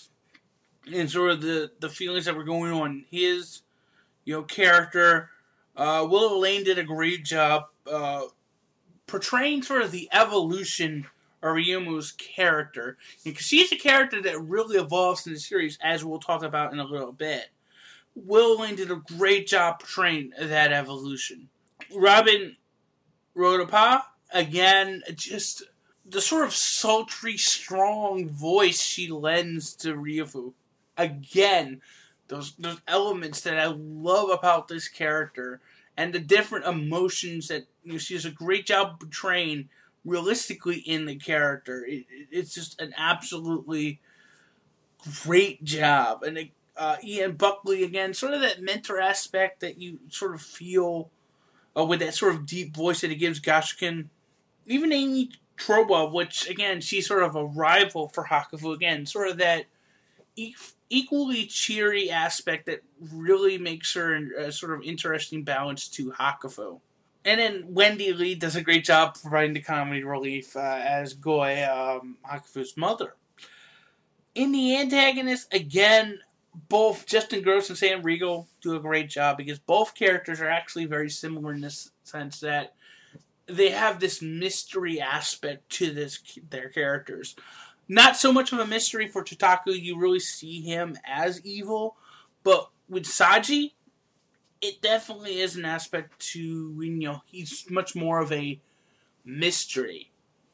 and sort of the, the feelings that were going on in his, you know, character. Uh, Willow Lane did a great job uh, portraying sort of the evolution of Ryumu's character. Because she's a character that really evolves in the series, as we'll talk about in a little bit. Willow Lane did a great job portraying that evolution. Robin Rodapa, again, just the sort of sultry, strong voice she lends to Ryofu. Again, those those elements that I love about this character and the different emotions that you know, she does a great job portraying realistically in the character. It, it, it's just an absolutely great job. And it, Uh, Ian Buckley, again, sort of that mentor aspect that you sort of feel uh, with that sort of deep voice that he gives Gashukin. Even Amy Troba, which, again, she's sort of a rival for Hakufu. Again, sort of that e- equally cheery aspect that really makes her a sort of interesting balance to Hakufu. And then Wendy Lee does a great job providing the comedy relief uh, as Goe, um, Hakufu's mother. In the antagonist, again, both Justin Gross and Sam Riegel do a great job because both characters are actually very similar in this sense that they have this mystery aspect to this their characters. Not so much of a mystery for Totaku, you really see him as evil, but with Saji, it definitely is an aspect to, you know, he's much more of a mystery.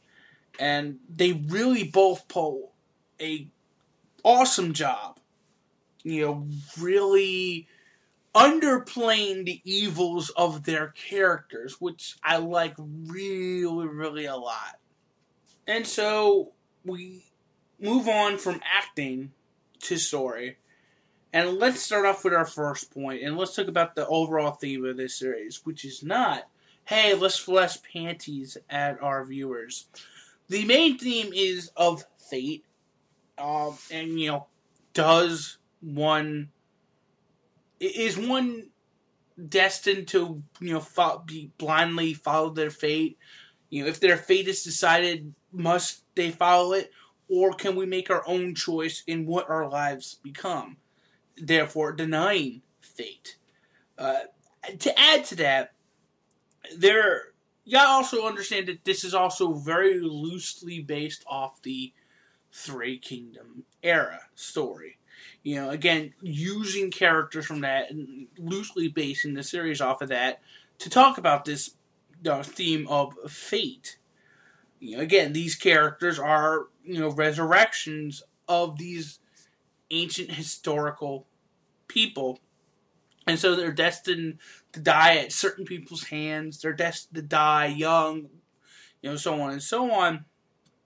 And they really both pull a awesome job. You know, really underplaying the evils of their characters, which I like really, really a lot. And so we move on from acting to story. And let's start off with our first point, and let's talk about the overall theme of this series, which is not, hey, let's flash panties at our viewers. The main theme is of fate, um, and, you know, does one is one destined to you know fo- be blindly follow their fate? You know, if their fate is decided, must they follow it, or can we make our own choice in what our lives become? Therefore, denying fate. Uh, to add to that, there you gotta also understand that this is also very loosely based off the Three Kingdom era story. You know, again, using characters from that and loosely basing the series off of that to talk about this uh, theme of fate. You know, again, these characters are, you know, resurrections of these ancient historical people. And so they're destined to die at certain people's hands. They're destined to die young, you know, so on and so on.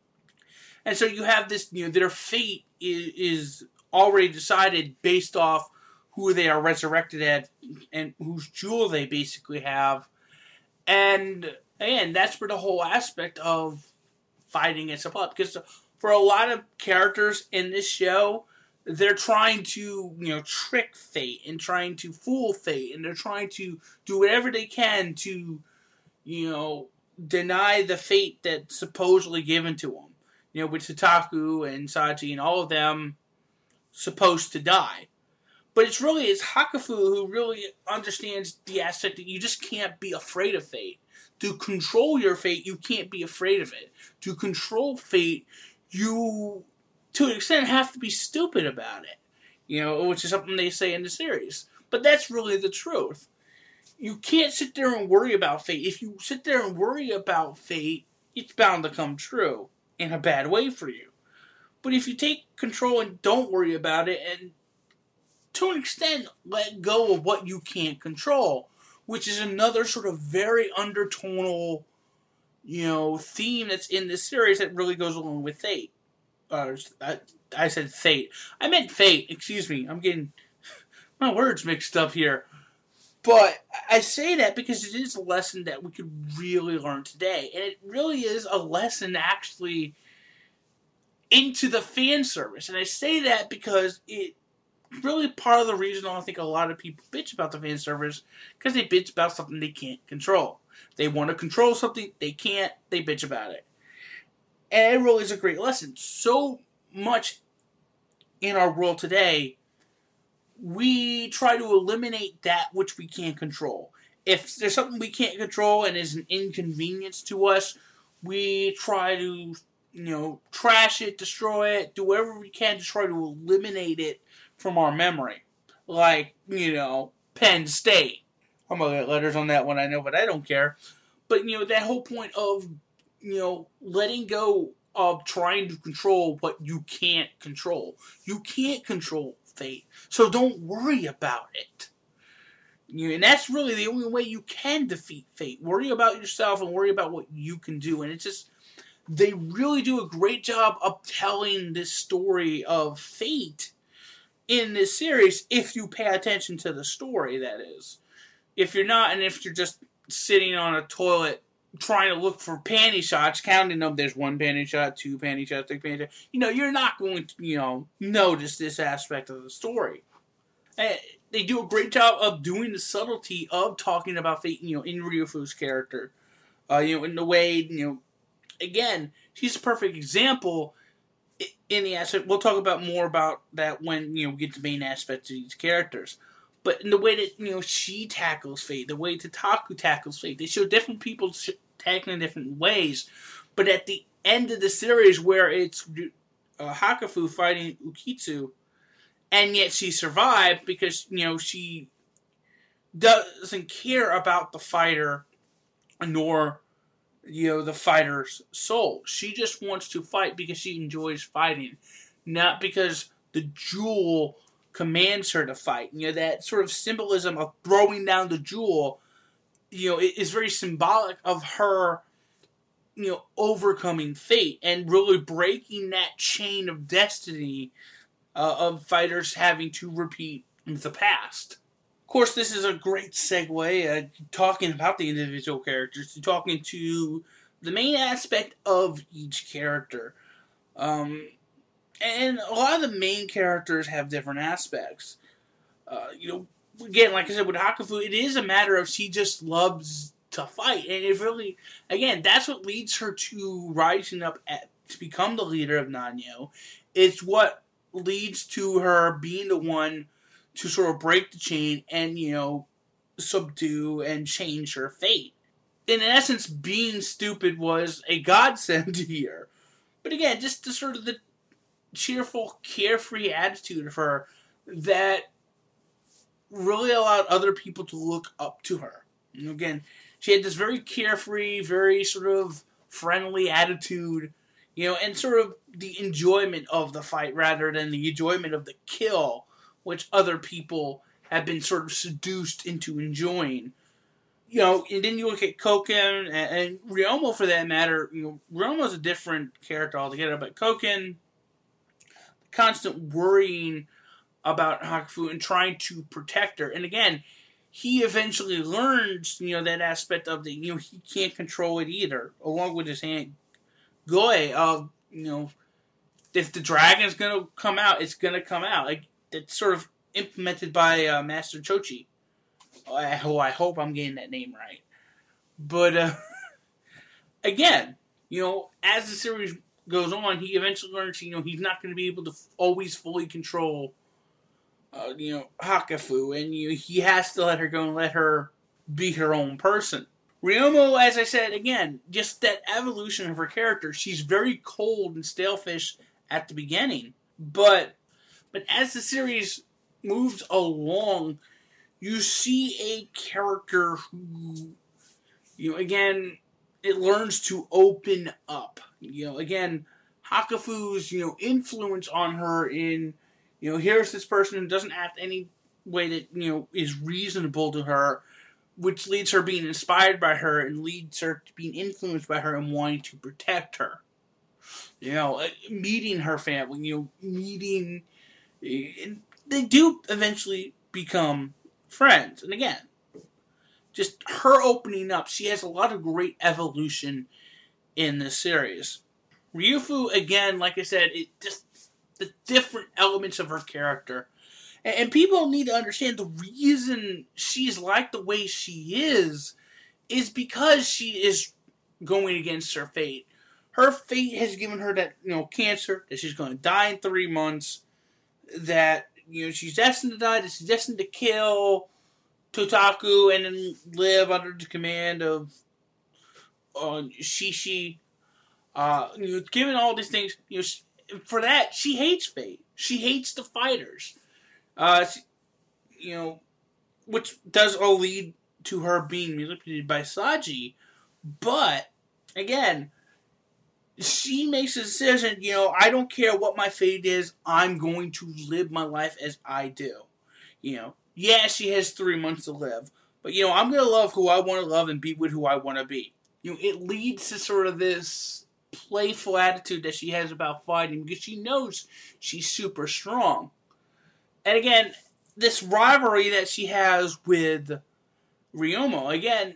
And so you have this, you know, their fate is, is already decided based off who they are resurrected at and whose jewel they basically have. And, again, that's where the whole aspect of fighting is about. Because for a lot of characters in this show, they're trying to, you know, trick fate and trying to fool fate. And they're trying to do whatever they can to, you know, deny the fate that's supposedly given to them. You know, with Tataku and Saji and all of them supposed to die. But it's really, it's Hakufu who really understands the aspect that you just can't be afraid of fate. To control your fate, you can't be afraid of it. To control fate, you, to an extent, have to be stupid about it. You know, which is something they say in the series. But that's really the truth. You can't sit there and worry about fate. If you sit there and worry about fate, it's bound to come true. In a bad way for you. But if you take control and don't worry about it, and to an extent let go of what you can't control, which is another sort of very undertonal, you know, theme that's in this series that really goes along with fate. Uh, I, I said fate. I meant fate. Excuse me. I'm getting my words mixed up here. But I say that because it is a lesson that we could really learn today. And it really is a lesson actually into the fan service. And I say that because it really part of the reason I think a lot of people bitch about the fan service, because they bitch about something they can't control. They want to control something, they can't, they bitch about it. And it really is a great lesson. So much in our world today, we try to eliminate that which we can't control. If there's something we can't control and is an inconvenience to us, we try to, you know, trash it, destroy it, do whatever we can to try to eliminate it from our memory. Like, you know, Penn State. I'm going to get letters on that one, I know, but I don't care. But, you know, that whole point of, you know, letting go of trying to control what you can't control. You can't control fate, so don't worry about it. You know, and that's really the only way you can defeat fate. Worry about yourself and worry about what you can do. And it's just, they really do a great job of telling this story of fate in this series, if you pay attention to the story, that is. If you're not, and if you're just sitting on a toilet trying to look for panty shots, counting them, there's one panty shot, two panty shots, three panty shots, you know, you're not going to, you know, notice this aspect of the story. And they do a great job of doing the subtlety of talking about fate, you know, in Ryufu's character. Uh, you know, in the way, you know, again, she's a perfect example in the aspect, we'll talk about more about that when, you know, we get to the main aspects of these characters. But in the way that, you know, she tackles fate, the way Tataku tackles fate, they show different people tackling in different ways. But at the end of the series, where it's uh, Hakufu fighting Ukitsu, and yet she survived because, you know, she doesn't care about the fighter, nor, you know, the fighter's soul. She just wants to fight because she enjoys fighting, not because the jewel commands her to fight. You know, that sort of symbolism of throwing down the jewel, you know, is very symbolic of her, you know, overcoming fate and really breaking that chain of destiny uh, of fighters having to repeat the past. Of course, this is a great segue, uh, talking about the individual characters, to talking to the main aspect of each character. Um... And a lot of the main characters have different aspects. Uh, you know, again, like I said, with Hakufu, it is a matter of she just loves to fight. And it really, again, that's what leads her to rising up at, to become the leader of Nanyo. It's what leads to her being the one to sort of break the chain and, you know, subdue and change her fate. In essence, being stupid was a godsend to her. But again, just the sort of the cheerful, carefree attitude of her that really allowed other people to look up to her. And again, she had this very carefree, very sort of friendly attitude, you know, and sort of the enjoyment of the fight rather than the enjoyment of the kill, which other people have been sort of seduced into enjoying. you know, and then you look at Koken and, and Ryomo for that matter. You know, Ryomo's a different character altogether, but Koken, constant worrying about Hakufu and trying to protect her. And again, he eventually learns, you know, that aspect of the, you know, he can't control it either, along with his aunt Goe of, you know, if the dragon's going to come out, it's going to come out. Like, it's sort of implemented by uh, Master Chochi. Oh, I hope I'm getting that name right. But, uh, again, you know, as the series goes on, he eventually learns, you know, he's not going to be able to f- always fully control, uh, you know, Hakufu. And you know, he has to let her go and let her be her own person. Ryomo, as I said, again, just that evolution of her character. She's very cold and stalefish at the beginning. But, but as the series moves along, you see a character who, you know, again, it learns to open up. You know, again, Hakufu's, you know, influence on her in, you know, here's this person who doesn't act any way that, you know, is reasonable to her, which leads her being inspired by her and leads her to being influenced by her and wanting to protect her. You know, meeting her family, you know, meeting, and they do eventually become friends. And again, just her opening up, she has a lot of great evolution in this series. Ryufu, again, like I said, it just the different elements of her character. And, and people need to understand the reason she's like the way she is is because she is going against her fate. Her fate has given her that, you know, cancer, that she's going to die in three months, that, you know, she's destined to die, that she's destined to kill Totaku and then live under the command of uh, Shishi. Uh, you know, given all these things, you know, for that, she hates fate. She hates the fighters. Uh, you know, which does all lead to her being manipulated by Saji. But, again, she makes a decision, you know, I don't care what my fate is, I'm going to live my life as I do. You know, yeah, she has three months to live, but, you know, I'm going to love who I want to love and be with who I want to be. You know, it leads to sort of this playful attitude that she has about fighting because she knows she's super strong. And again, this rivalry that she has with Ryomo, again,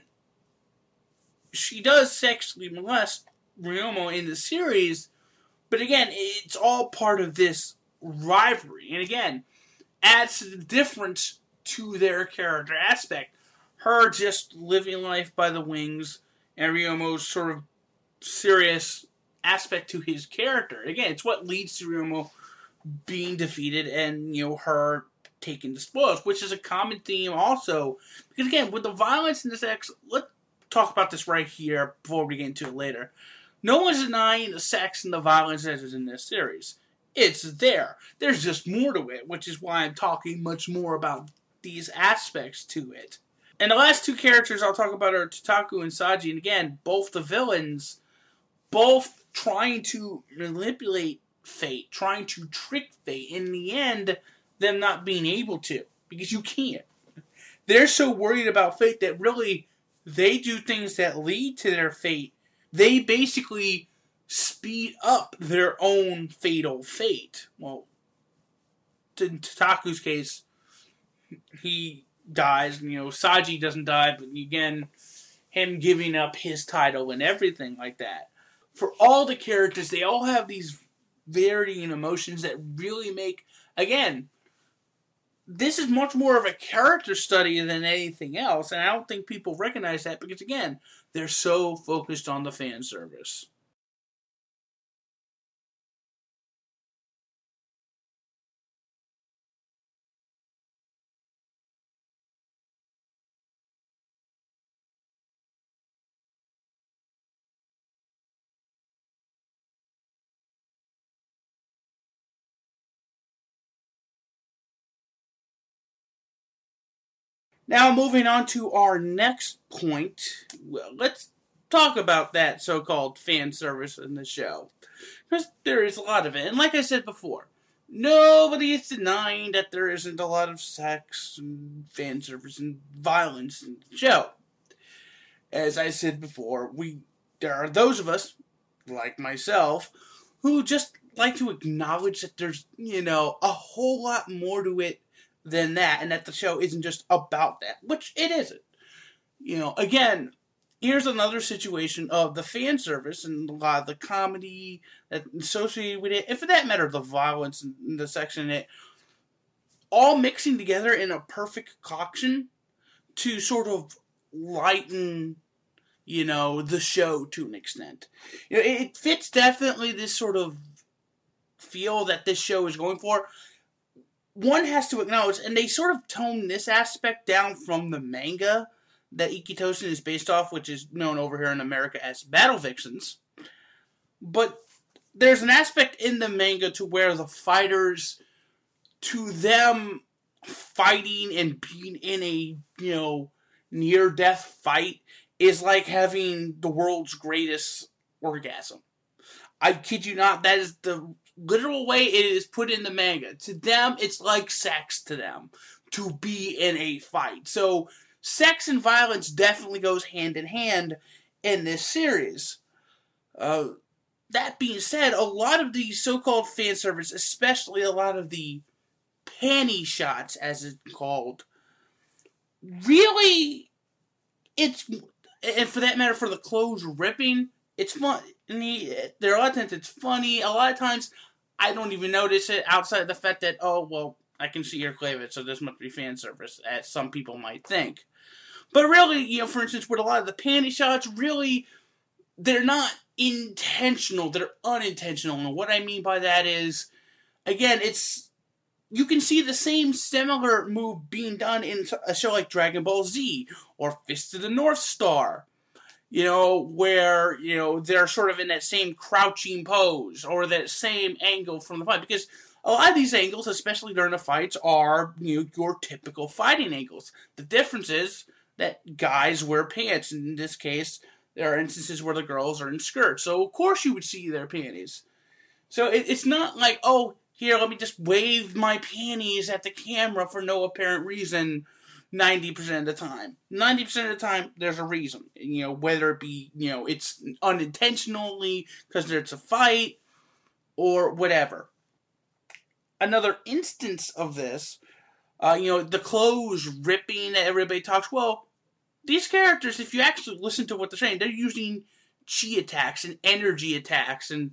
she does sexually molest Ryomo in the series, but again, it's all part of this rivalry, and again, adds to the difference to their character aspect. Her just living life by the wings, and Ryomo's sort of serious aspect to his character. Again, it's what leads to Ryomo being defeated and, you know, her taking the spoils, which is a common theme also, because again, with the violence in this X, let's talk about this right here before we get into it later. No one's denying the sex and the violence that is in this series. It's there. There's just more to it, which is why I'm talking much more about these aspects to it. And the last two characters I'll talk about are Totaku and Saji. And again, both the villains, both trying to manipulate fate, trying to trick fate. In the end, them not being able to, because you can't. They're so worried about fate that really they do things that lead to their fate. They basically speed up their own fatal fate. Well, in Totaku's case, he dies. You know, Saji doesn't die, but again, him giving up his title and everything like that. For all the characters, they all have these varying emotions that really make, again, this is much more of a character study than anything else, and I don't think people recognize that because, again, they're so focused on the fan service. Now, moving on to our next point, well, let's talk about that so-called fan service in the show. Because there is a lot of it. And like I said before, nobody is denying that there isn't a lot of sex and fan service and violence in the show. as I said before, we there are those of us, like myself, who just like to acknowledge that there's, you know, a whole lot more to it than that, and that the show isn't just about that, which it isn't. You know, again, here's another situation of the fan service and a lot of the comedy that's associated with it, and for that matter, the violence and the sex in it, all mixing together in a perfect concoction to sort of lighten, you know, the show to an extent. You know, it fits definitely this sort of feel that this show is going for. One has to acknowledge, and they sort of tone this aspect down from the manga that Ikitosen is based off, which is known over here in America as Battle Vixens. But there's an aspect in the manga to where the fighters, to them, fighting and being in a, you know, near-death fight is like having the world's greatest orgasm. I kid you not, that is the literal way it is put in the manga. To them, it's like sex to them, to be in a fight. So, sex and violence definitely goes hand in hand in this series. Uh, that being said, a lot of the so-called fan service, especially a lot of the panty shots, as it's called, really, it's, and for that matter, for the clothes ripping, it's fun. There are a lot of times it's funny. A lot of times, I don't even notice it outside of the fact that, oh, well, I can see your cleavage, so this must be fan service, as some people might think. But really, you know, for instance, with a lot of the panty shots, really, they're not intentional. They're unintentional. And what I mean by that is, again, it's, you can see the same similar move being done in a show like Dragon Ball Z or Fist of the North Star. You know, where, you know, they're sort of in that same crouching pose or that same angle from the fight. Because a lot of these angles, especially during the fights, are, you know, your typical fighting angles. The difference is that guys wear pants. In this case, there are instances where the girls are in skirts. So, of course, you would see their panties. So, it, it's not like, oh, here, let me just wave my panties at the camera for no apparent reason ninety percent of the time. ninety percent of the time, there's a reason. You know, whether it be, you know, it's unintentionally because it's a fight or whatever. Another instance of this, uh, you know, the clothes ripping that everybody talks, well, these characters, if you actually listen to what they're saying, they're using chi attacks and energy attacks, and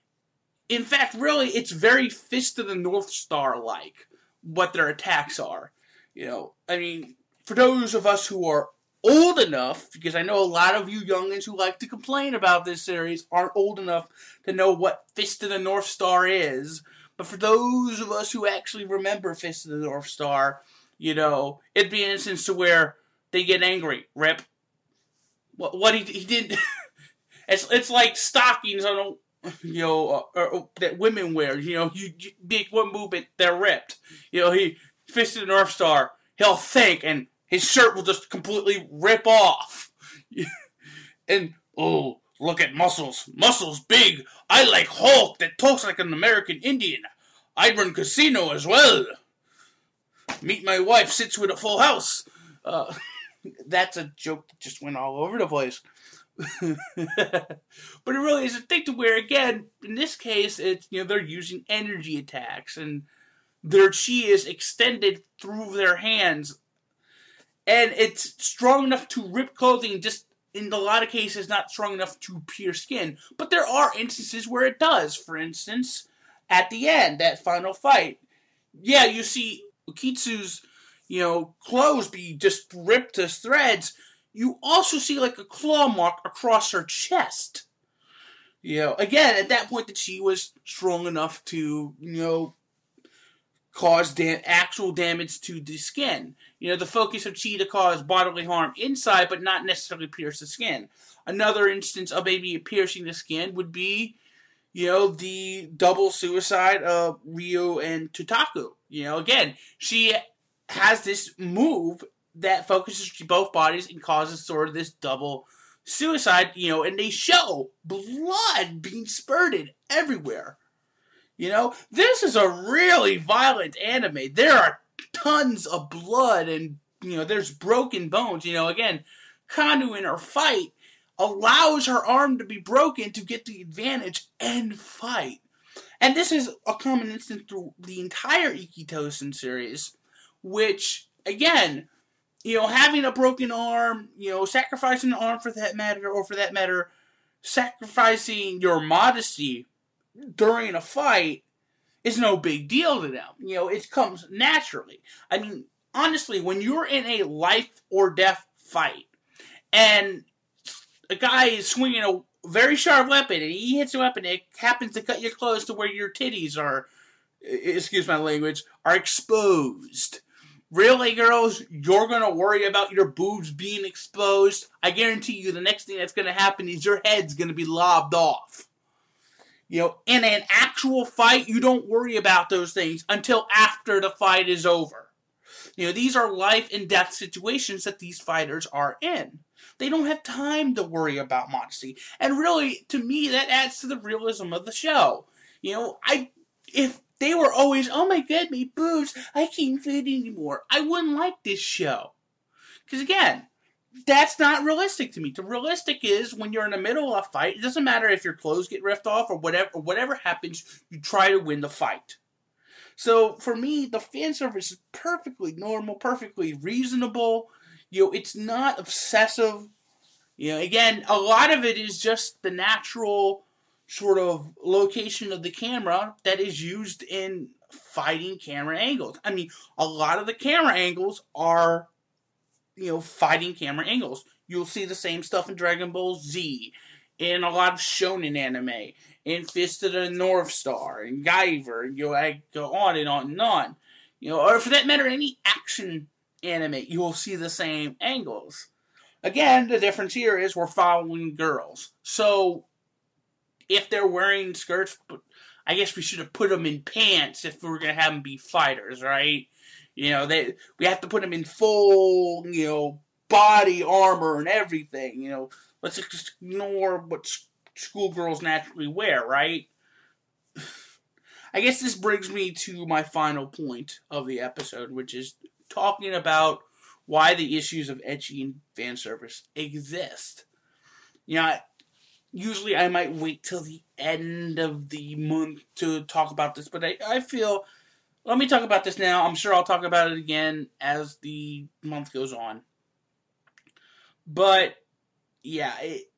in fact, really, it's very Fist of the North Star-like, what their attacks are. You know, I mean, for those of us who are old enough, because I know a lot of you youngins who like to complain about this series aren't old enough to know what Fist of the North Star is, but for those of us who actually remember Fist of the North Star, you know, it'd be an instance to where they get angry. Rip. What, what he, he did, it's it's like stockings on a, you know, uh, or, or, that women wear. You know, you, you make one movement, they're ripped. You know, he, Fist of the North Star, he'll think, and his shirt will just completely rip off. And, oh, look at muscles. Muscles big. I like Hulk that talks like an American Indian. I run casino as well. Meet my wife sits with a full house. Uh, that's a joke that just went all over the place. But it really is a thing to where, again, in this case, it's, you know, they're using energy attacks, and their chi is extended through their hands. And it's strong enough to rip clothing, just in a lot of cases not strong enough to pierce skin. But there are instances where it does. For instance, at the end, that final fight. Yeah, you see Ukitsu's, you know, clothes be just ripped to shreds. You also see like a claw mark across her chest. You know, again, at that point, the chi was strong enough to, you know, cause da- actual damage to the skin. You know, the focus of chi to cause bodily harm inside, but not necessarily pierce the skin. Another instance of maybe piercing the skin would be, you know, the double suicide of Ryo and Tutaku. You know, again, she has this move that focuses both bodies and causes sort of this double suicide, you know, and they show blood being spurted everywhere. You know, this is a really violent anime. There are tons of blood and, you know, there's broken bones. You know, again, Kanu in her fight allows her arm to be broken to get the advantage and fight. And this is a common instance through the entire Ikitosen series, which, again, you know, having a broken arm, you know, sacrificing an arm for that matter, or for that matter, sacrificing your modesty during a fight is no big deal to them. You know, it comes naturally. I mean, honestly, when you're in a life or death fight, and a guy is swinging a very sharp weapon, and he hits a weapon, and it happens to cut your clothes to where your titties are, excuse my language, are exposed. Really, girls, you're going to worry about your boobs being exposed? I guarantee you the next thing that's going to happen is your head's going to be lobbed off. You know, in an actual fight, you don't worry about those things until after the fight is over. You know, these are life and death situations that these fighters are in. They don't have time to worry about modesty. And really, to me, that adds to the realism of the show. You know, I if they were always, oh my god, my boobs, I can't fit anymore, I wouldn't like this show. Because again, that's not realistic to me. The realistic is when you're in the middle of a fight, it doesn't matter if your clothes get ripped off or whatever, or whatever happens, you try to win the fight. So for me, the fan service is perfectly normal, perfectly reasonable. You know, it's not obsessive. You know, again, a lot of it is just the natural sort of location of the camera that is used in fighting camera angles. I mean, a lot of the camera angles are, you know, fighting camera angles. You'll see the same stuff in Dragon Ball Z, in a lot of shonen anime, in Fist of the North Star, in Guyver, and you know, I go on and on and on. You know, or for that matter, any action anime, you will see the same angles. Again, the difference here is we're following girls. So, if they're wearing skirts, I guess we should have put them in pants if we were going to have them be fighters, right? You know, they we have to put them in full, you know, body armor and everything. You know, let's just ignore what schoolgirls naturally wear, right? I guess this brings me to my final point of the episode, which is talking about why the issues of ecchi and fan service exist. You know, usually I might wait till the end of the month to talk about this, but I, I feel, let me talk about this now. I'm sure I'll talk about it again as the month goes on. But, yeah, it,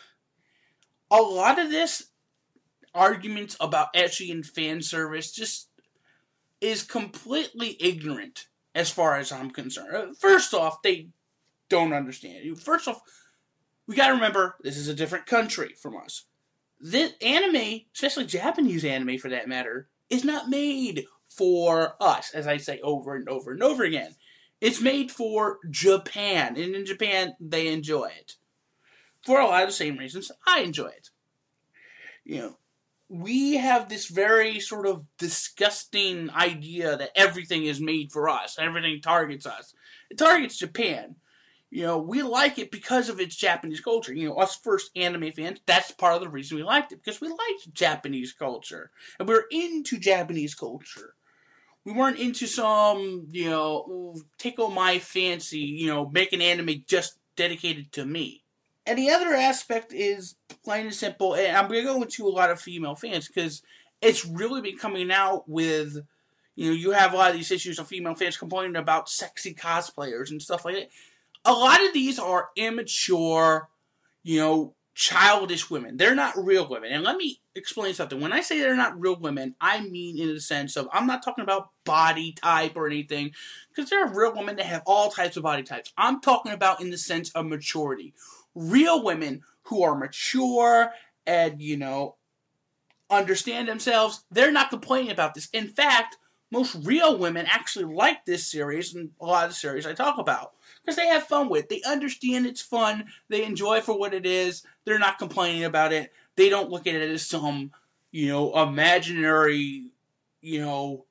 a lot of this arguments about ecchi and fan service just is completely ignorant as far as I'm concerned. First off, they don't understand. First off, we gotta remember, this is a different country from us. This anime, especially Japanese anime for that matter, is not made for us, as I say over and over and over again. It's made for Japan, and in Japan, they enjoy it. For a lot of the same reasons I enjoy it. You know, we have this very sort of disgusting idea that everything is made for us. Everything targets us. It targets Japan. You know, we like it because of its Japanese culture. You know, us first anime fans, that's part of the reason we liked it. Because we liked Japanese culture. And we were into Japanese culture. We weren't into some, you know, tickle my fancy, you know, make an anime just dedicated to me. And the other aspect is plain and simple, and I'm going to go into a lot of female fans, because it's really been coming out with, you know, you have a lot of these issues of female fans complaining about sexy cosplayers and stuff like that. A lot of these are immature, you know, childish women. They're not real women. And let me explain something. When I say they're not real women, I mean in the sense of, I'm not talking about body type or anything, because there are real women that have all types of body types. I'm talking about in the sense of maturity. Real women who are mature and, you know, understand themselves, they're not complaining about this. In fact, most real women actually like this series and a lot of the series I talk about. Because they have fun with it. They understand it's fun. They enjoy it for what it is. They're not complaining about it. They don't look at it as some, you know, imaginary, you know,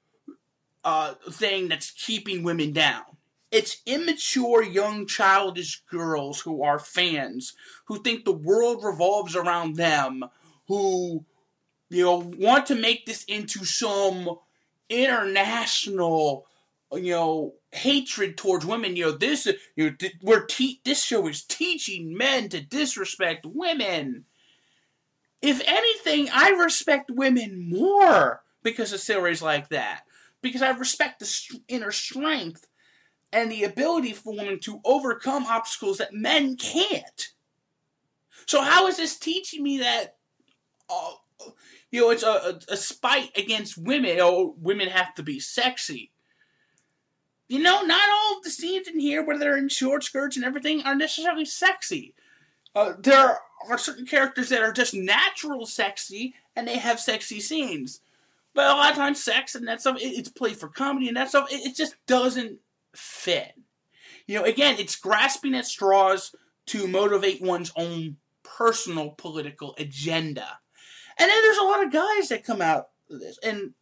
uh, thing that's keeping women down. It's immature, young, childish girls who are fans, who think the world revolves around them, who, you know, want to make this into some international you know, hatred towards women. You know, this, you know, we're te- this show is teaching men to disrespect women. If anything, I respect women more because of series like that. Because I respect the st- inner strength and the ability for women to overcome obstacles that men can't. So how is this teaching me that, uh, you know, it's a, a, a spite against women? Oh, women have to be sexy. You know, not all of the scenes in here where they're in short skirts and everything are necessarily sexy. Uh, there are certain characters that are just natural sexy, and they have sexy scenes. But a lot of times sex and that stuff, it, it's played for comedy and that stuff, it, it just doesn't fit. You know, again, it's grasping at straws to motivate one's own personal political agenda. And then there's a lot of guys that come out of this. And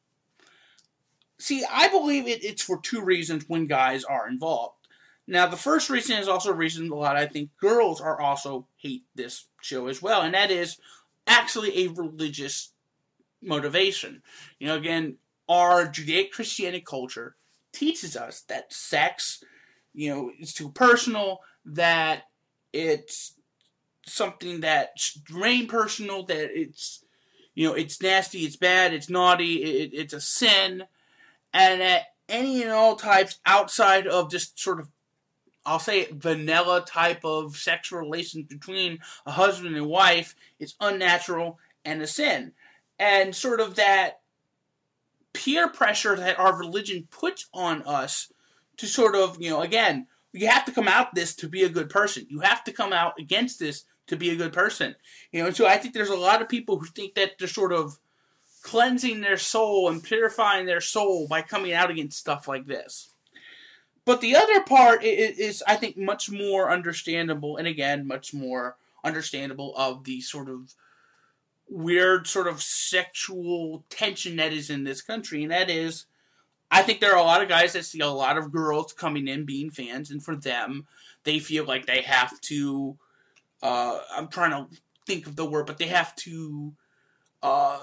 see, I believe it, it's for two reasons when guys are involved. Now, the first reason is also a reason a lot, I think, girls are also hate this show as well. And that is actually a religious motivation. You know, again, our Judeo-Christianic culture teaches us that sex, you know, is too personal, that it's something that's drain personal, that it's, you know, it's nasty, it's bad, it's naughty, it, it's a sin, and that any and all types outside of just sort of, I'll say vanilla type of sexual relations between a husband and wife is unnatural and a sin. And sort of that peer pressure that our religion puts on us to sort of, you know, again, you have to come out this to be a good person. You have to come out against this to be a good person. You know, and so I think there's a lot of people who think that they're sort of cleansing their soul and purifying their soul by coming out against stuff like this. But the other part is, is, I think, much more understandable, and again, much more understandable of the sort of weird sort of sexual tension that is in this country, and that is, I think there are a lot of guys that see a lot of girls coming in being fans, and for them, they feel like they have to, uh, I'm trying to think of the word, but they have to uh,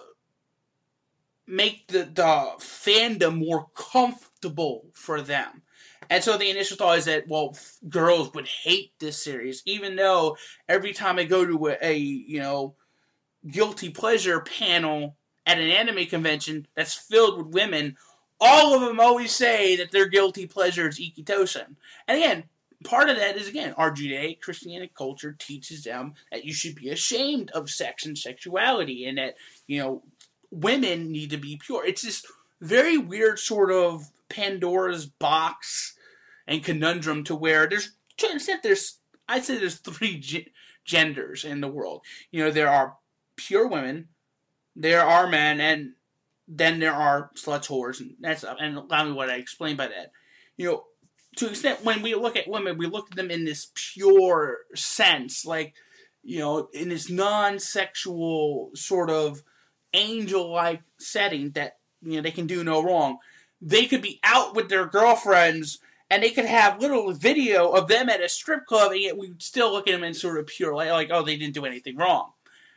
make the, the fandom more comfortable for them. And so the initial thought is that, well, girls would hate this series, even though every time I go to a, a you know, guilty pleasure panel at an anime convention that's filled with women, all of them always say that their guilty pleasure is Ikitosen. And again, part of that is, again, our Judeo-Christianic culture teaches them that you should be ashamed of sex and sexuality, and that, you know, women need to be pure. It's this very weird sort of Pandora's box and conundrum to where there's, to an extent, there's, I'd say there's three g- genders in the world. You know, there are pure women, there are men, and then there are sluts, whores, and that's, and allow me what I explain by that. You know, to an extent, when we look at women, we look at them in this pure sense, like, you know, in this non-sexual sort of angel-like setting that, you know, they can do no wrong. They could be out with their girlfriends, and they could have little video of them at a strip club, and yet we would still look at them in sort of pure light, like, oh, they didn't do anything wrong.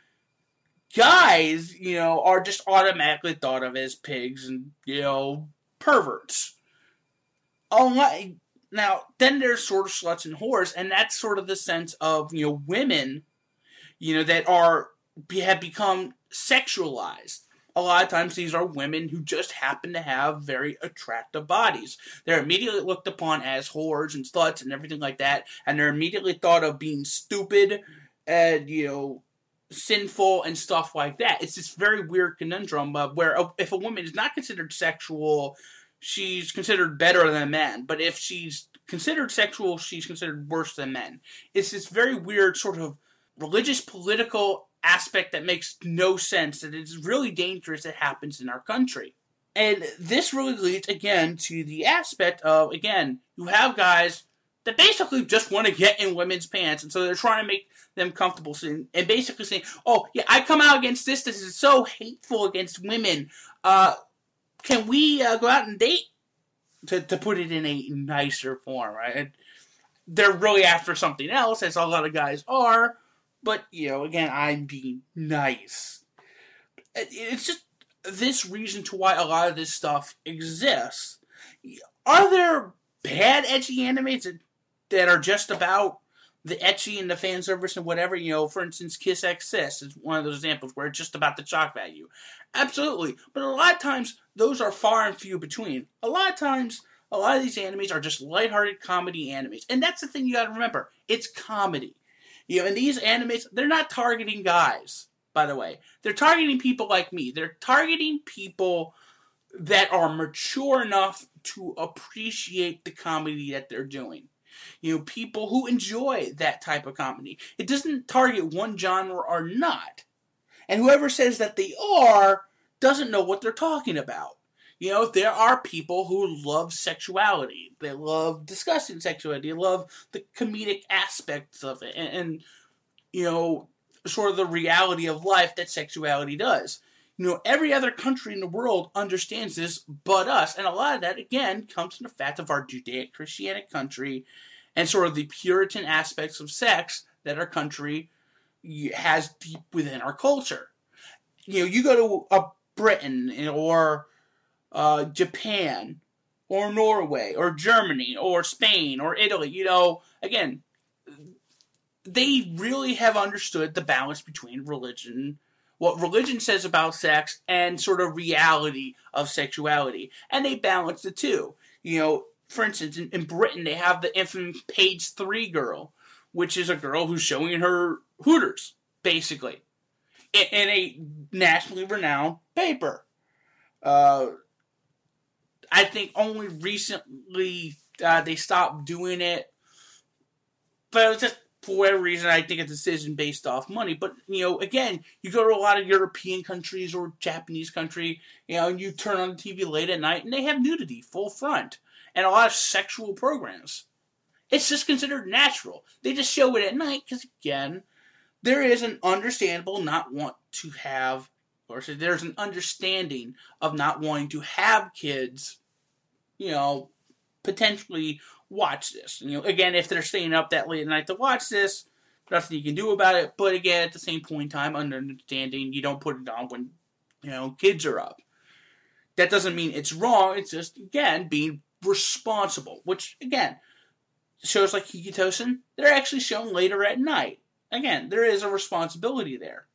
Guys, you know, are just automatically thought of as pigs and, you know, perverts. Unlike, now, then there's sort of sluts and whores, and that's sort of the sense of, you know, women, you know, that are, have become sexualized. A lot of times these are women who just happen to have very attractive bodies. They're immediately looked upon as whores and sluts and everything like that, and they're immediately thought of being stupid and, you know, sinful and stuff like that. It's this very weird conundrum of where if a woman is not considered sexual, she's considered better than men. But if she's considered sexual, she's considered worse than men. It's this very weird sort of religious political aspect that makes no sense, and it's really dangerous that happens in our country. And this really leads, again, to the aspect of, again, you have guys that basically just want to get in women's pants, and so they're trying to make them comfortable, and basically saying, oh, yeah, I come out against this, this is so hateful against women, uh, can we uh, go out and date? To, to put it in a nicer form, right? And they're really after something else, as a lot of guys are, but, you know, again, I'm being nice. It's just this reason to why a lot of this stuff exists. are there bad ecchi animes that, that are just about the ecchi and the fan service and whatever? You know, for instance, Kiss X Sis is one of those examples where it's just about the shock value. Absolutely. But a lot of times, those are far and few between. A lot of times, a lot of these animes are just lighthearted comedy animes. And that's the thing you gotta remember. It's comedy. You know, and these animes, they're not targeting guys, by the way. They're targeting people like me. They're targeting people that are mature enough to appreciate the comedy that they're doing. You know, people who enjoy that type of comedy. It doesn't target one genre or not. And whoever says that they are doesn't know what they're talking about. You know, there are people who love sexuality. They love discussing sexuality. They love the comedic aspects of it. And, and, you know, sort of the reality of life that sexuality does. You know, every other country in the world understands this but us. And a lot of that, again, comes from the fact of our Judeo-Christianic country and sort of the Puritan aspects of sex that our country has deep within our culture. You know, you go to a Britain or uh, Japan or Norway or Germany or Spain or Italy, you know, again, they really have understood the balance between religion, what religion says about sex, and sort of reality of sexuality. And they balance the two. You know, for instance, in, in Britain, they have the infamous Page three girl, which is a girl who's showing her hooters, basically, in, in a nationally renowned paper. Uh, I think only recently uh, they stopped doing it, but it was just, for whatever reason, I think a decision based off money. But, you know, again, you go to a lot of European countries or Japanese country, you know, and you turn on the T V late at night, and they have nudity full front, and a lot of sexual programs. It's just considered natural. They just show it at night because, again, there is an understandable not want to have, or so there's an understanding of not wanting to have kids, you know, potentially watch this. You know, again, if they're staying up that late at night to watch this, nothing you can do about it. But again, at the same point in time, understanding you don't put it on when, you know, kids are up. That doesn't mean it's wrong. It's just, again, being responsible. Which, again, shows like Hikitosen, they're actually shown later at night. Again, there is a responsibility there.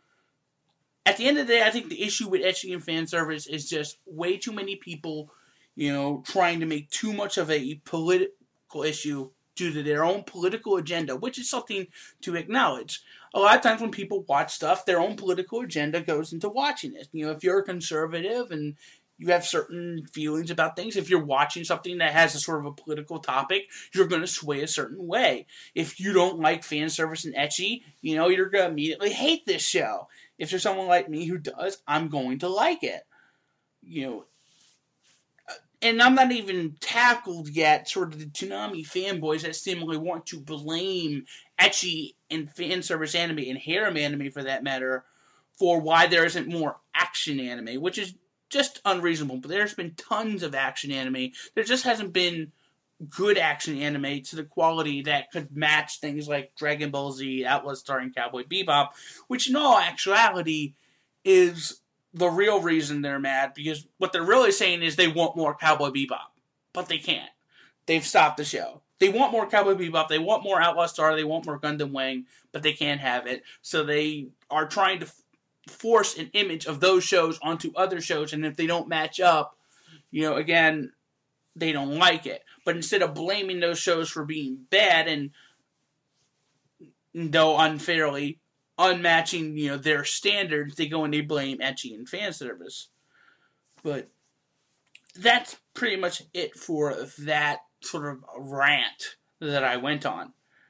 At the end of the day, I think the issue with ecchi and fan service is just way too many people, you know, trying to make too much of a political issue due to their own political agenda, which is something to acknowledge. A lot of times when people watch stuff, their own political agenda goes into watching it. You know, if you're a conservative and you have certain feelings about things, if you're watching something that has a sort of a political topic, you're going to sway a certain way. If you don't like fan service and ecchi, you know, you're going to immediately hate this show. If you're someone like me who does, I'm going to like it. You know, and I'm not even tackled yet sort of the Toonami fanboys that seemingly want to blame ecchi and fan service anime and harem anime, for that matter, for why there isn't more action anime, which is just unreasonable. But there's been tons of action anime. There just hasn't been good action anime to the quality that could match things like Dragon Ball Z, Atlas starring Cowboy Bebop, which in all actuality is the real reason they're mad, because what they're really saying is they want more Cowboy Bebop, but they can't. They've stopped the show. They want more Cowboy Bebop, they want more Outlaw Star, they want more Gundam Wing, but they can't have it. So they are trying to f- force an image of those shows onto other shows, and if they don't match up, you know, again, they don't like it. But instead of blaming those shows for being bad and, though unfairly, unmatching, you know, their standards, they go and they blame ecchi and fan service. But that's pretty much it for that sort of rant that I went on.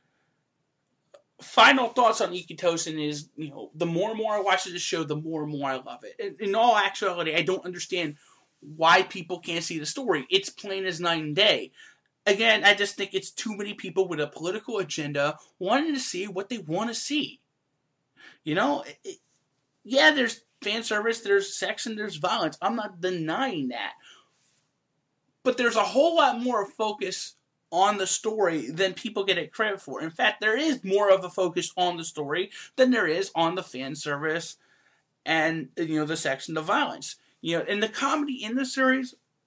Final thoughts on Hikitosen is, you know, the more and more I watch this show, the more and more I love it. In, in all actuality, I don't understand why people can't see the story. It's plain as night and day. Again, I just think it's too many people with a political agenda wanting to see what they want to see. You know, it, it, yeah, there's fan service, there's sex, and there's violence. I'm not denying that. But there's a whole lot more focus on the story than people get it credit for. In fact, there is more of a focus on the story than there is on the fan service and, you know, the sex and the violence. You know, and the comedy in the series,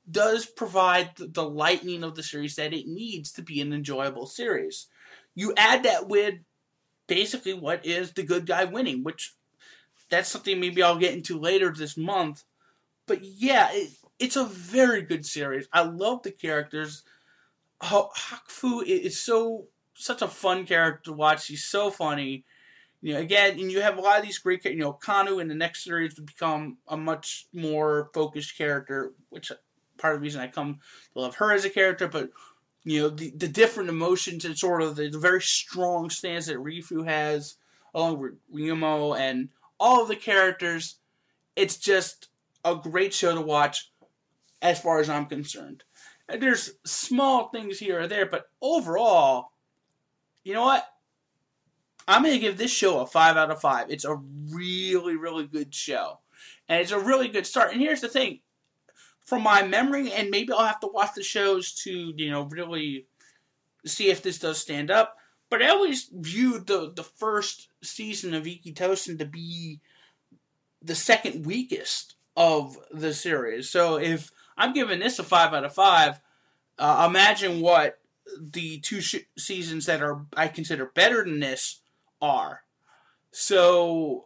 does provide the lightening of the series that it needs to be an enjoyable series. You add that with basically what is the good guy winning, which that's something maybe I'll get into later this month. But yeah, it, it's a very good series. I love the characters. Hakufu is so such a fun character to watch. He's so funny. You know, again, and you have a lot of these great characters. You know, Kanu in the next series would become a much more focused character, which part of the reason I come to love her as a character. But you know, the the different emotions and sort of the, the very strong stance that Rifu has, along with Ryumo and all of the characters. It's just a great show to watch, as far as I'm concerned. And there's small things here or there, but overall, you know what? I'm going to give this show a five out of five. It's a really, really good show. And it's a really good start. And here's the thing. From my memory, and maybe I'll have to watch the shows to, you know, really see if this does stand up. But I always viewed the, the first season of Ikitosen to be the second weakest of the series. So if I'm giving this a five out of five, uh, imagine what the two sh- seasons that are I consider better than this are. So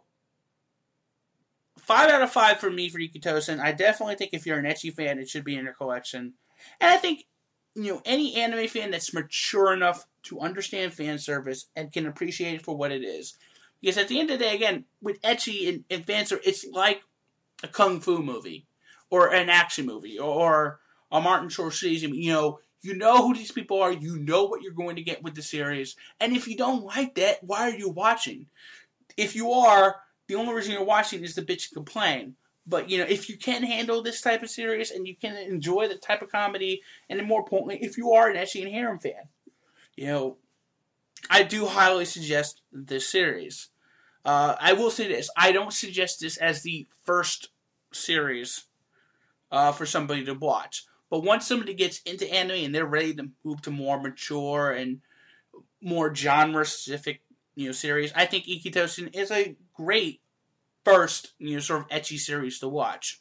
five out of five for me for Ikitosen. I definitely think if you're an ecchi fan, it should be in your collection. And I think, you know, any anime fan that's mature enough to understand fan service and can appreciate it for what it is. Because at the end of the day, again, with ecchi and, and fan service, it's like a kung fu movie or an action movie or a Martin Scorsese. You know, you know who these people are. You know what you're going to get with the series. And if you don't like that, why are you watching? If you are, the only reason you're watching is to bitch and complain. But, you know, if you can handle this type of series and you can enjoy the type of comedy, and then more importantly, if you are an ecchi and harem fan, you know, I do highly suggest this series. Uh, I will say this. I don't suggest this as the first series uh, for somebody to watch. But once somebody gets into anime and they're ready to move to more mature and more genre-specific, you know, series, I think Ikitosen is a great first, you know, sort of ecchi series to watch.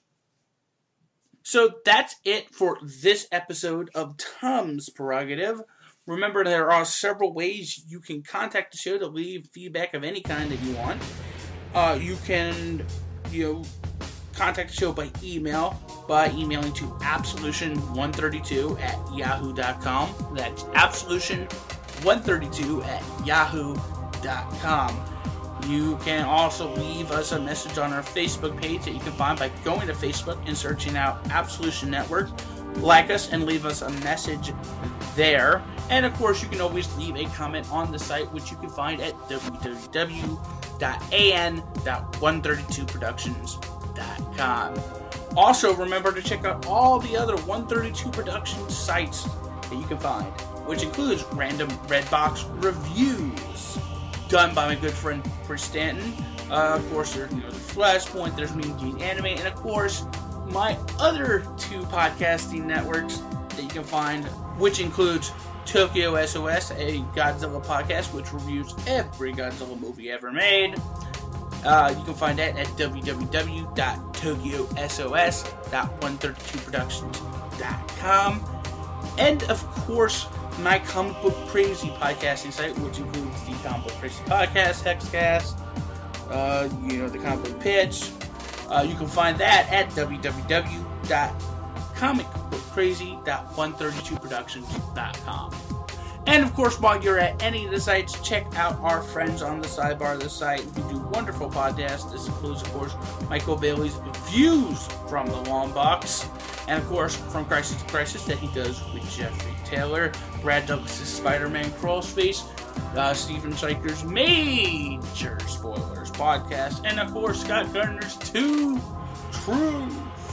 So that's it for this episode of Tom's Prerogative. Remember, there are several ways you can contact the show to leave feedback of any kind that you want. Uh, you can, you know, contact the show by email, by emailing to absolution one thirty-two at yahoo dot com. That's absolution one thirty-two at yahoo dot com. You can also leave us a message on our Facebook page that you can find by going to Facebook and searching out Absolution Network. Like us and leave us a message there. And of course, you can always leave a comment on the site, which you can find at w w w dot a n dot one thirty-two productions dot com. Also, remember to check out all the other one thirty-two Productions sites that you can find, which includes random Redbox reviews done by my good friend Chris Stanton. Uh, of course, there's, you know, the Flashpoint, there's Mean Gene Anime, and of course, my other two podcasting networks that you can find, which includes Tokyo S O S, a Godzilla podcast which reviews every Godzilla movie ever made. Uh, you can find that at w w w dot tokyo s o s dot one thirty-two productions dot com. And of course, my Comic Book Crazy podcasting site, which includes the Comic Book Crazy podcast, Hexcast, uh, you know, the Comic Book Pitch. Uh, you can find that at w w w dot comic book crazy dot one thirty-two productions dot com. And of course, while you're at any of the sites, check out our friends on the sidebar of the site who do wonderful podcasts. This includes, of course, Michael Bailey's Views from the Long Box, and of course, From Crisis to Crisis that he does with Jeffrey Taylor, Brad Douglas' Spider-Man Crawl Space, uh, Steven Stryker's Major Spoilers podcast, and of course, Scott Gardner's Two True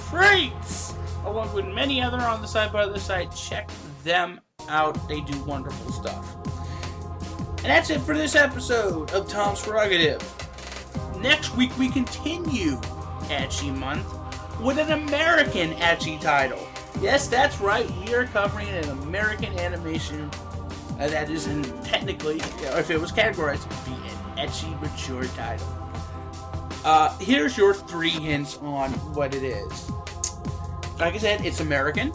Freaks, along with many other on the sidebar of the site. Check them out. They do wonderful stuff. And that's it for this episode of Tom's Prerogative. Next week we continue Ecchi Month with an American Ecchi title. Yes, that's right. We are covering an American animation uh, that is in, technically, you know, if it was categorized, it would be an Ecchi mature title. Uh, here's your three hints on what it is. like I said, it's American.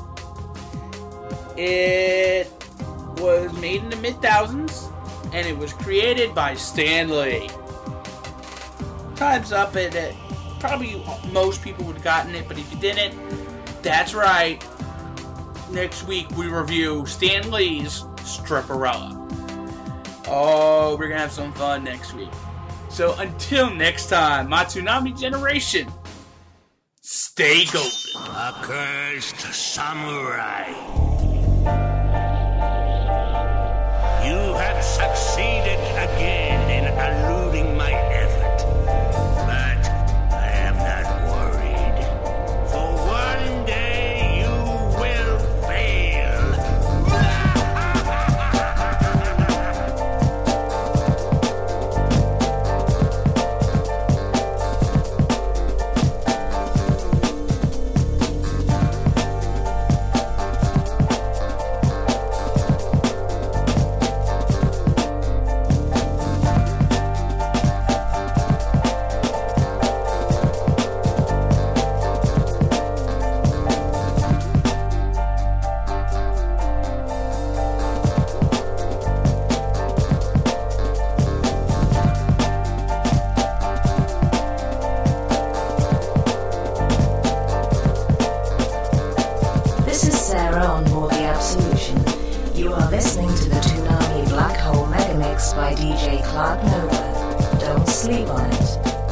It was made in the mid thousands, and it was created by Stan Lee. Time's up, and it, probably most people would have gotten it, but if you didn't, that's right. Next week we review Stan Lee's Stripperella. Oh, we're gonna have some fun next week. So until next time, my Toonami generation, stay golden. Accursed samurai. You have succeeded again in eluding my effort. But I am not worried. For one day you will fail. This is Sarah on board the Absolution. You are listening to the Toonami Black Hole Megamix by D J Clark Nova. Don't sleep on it.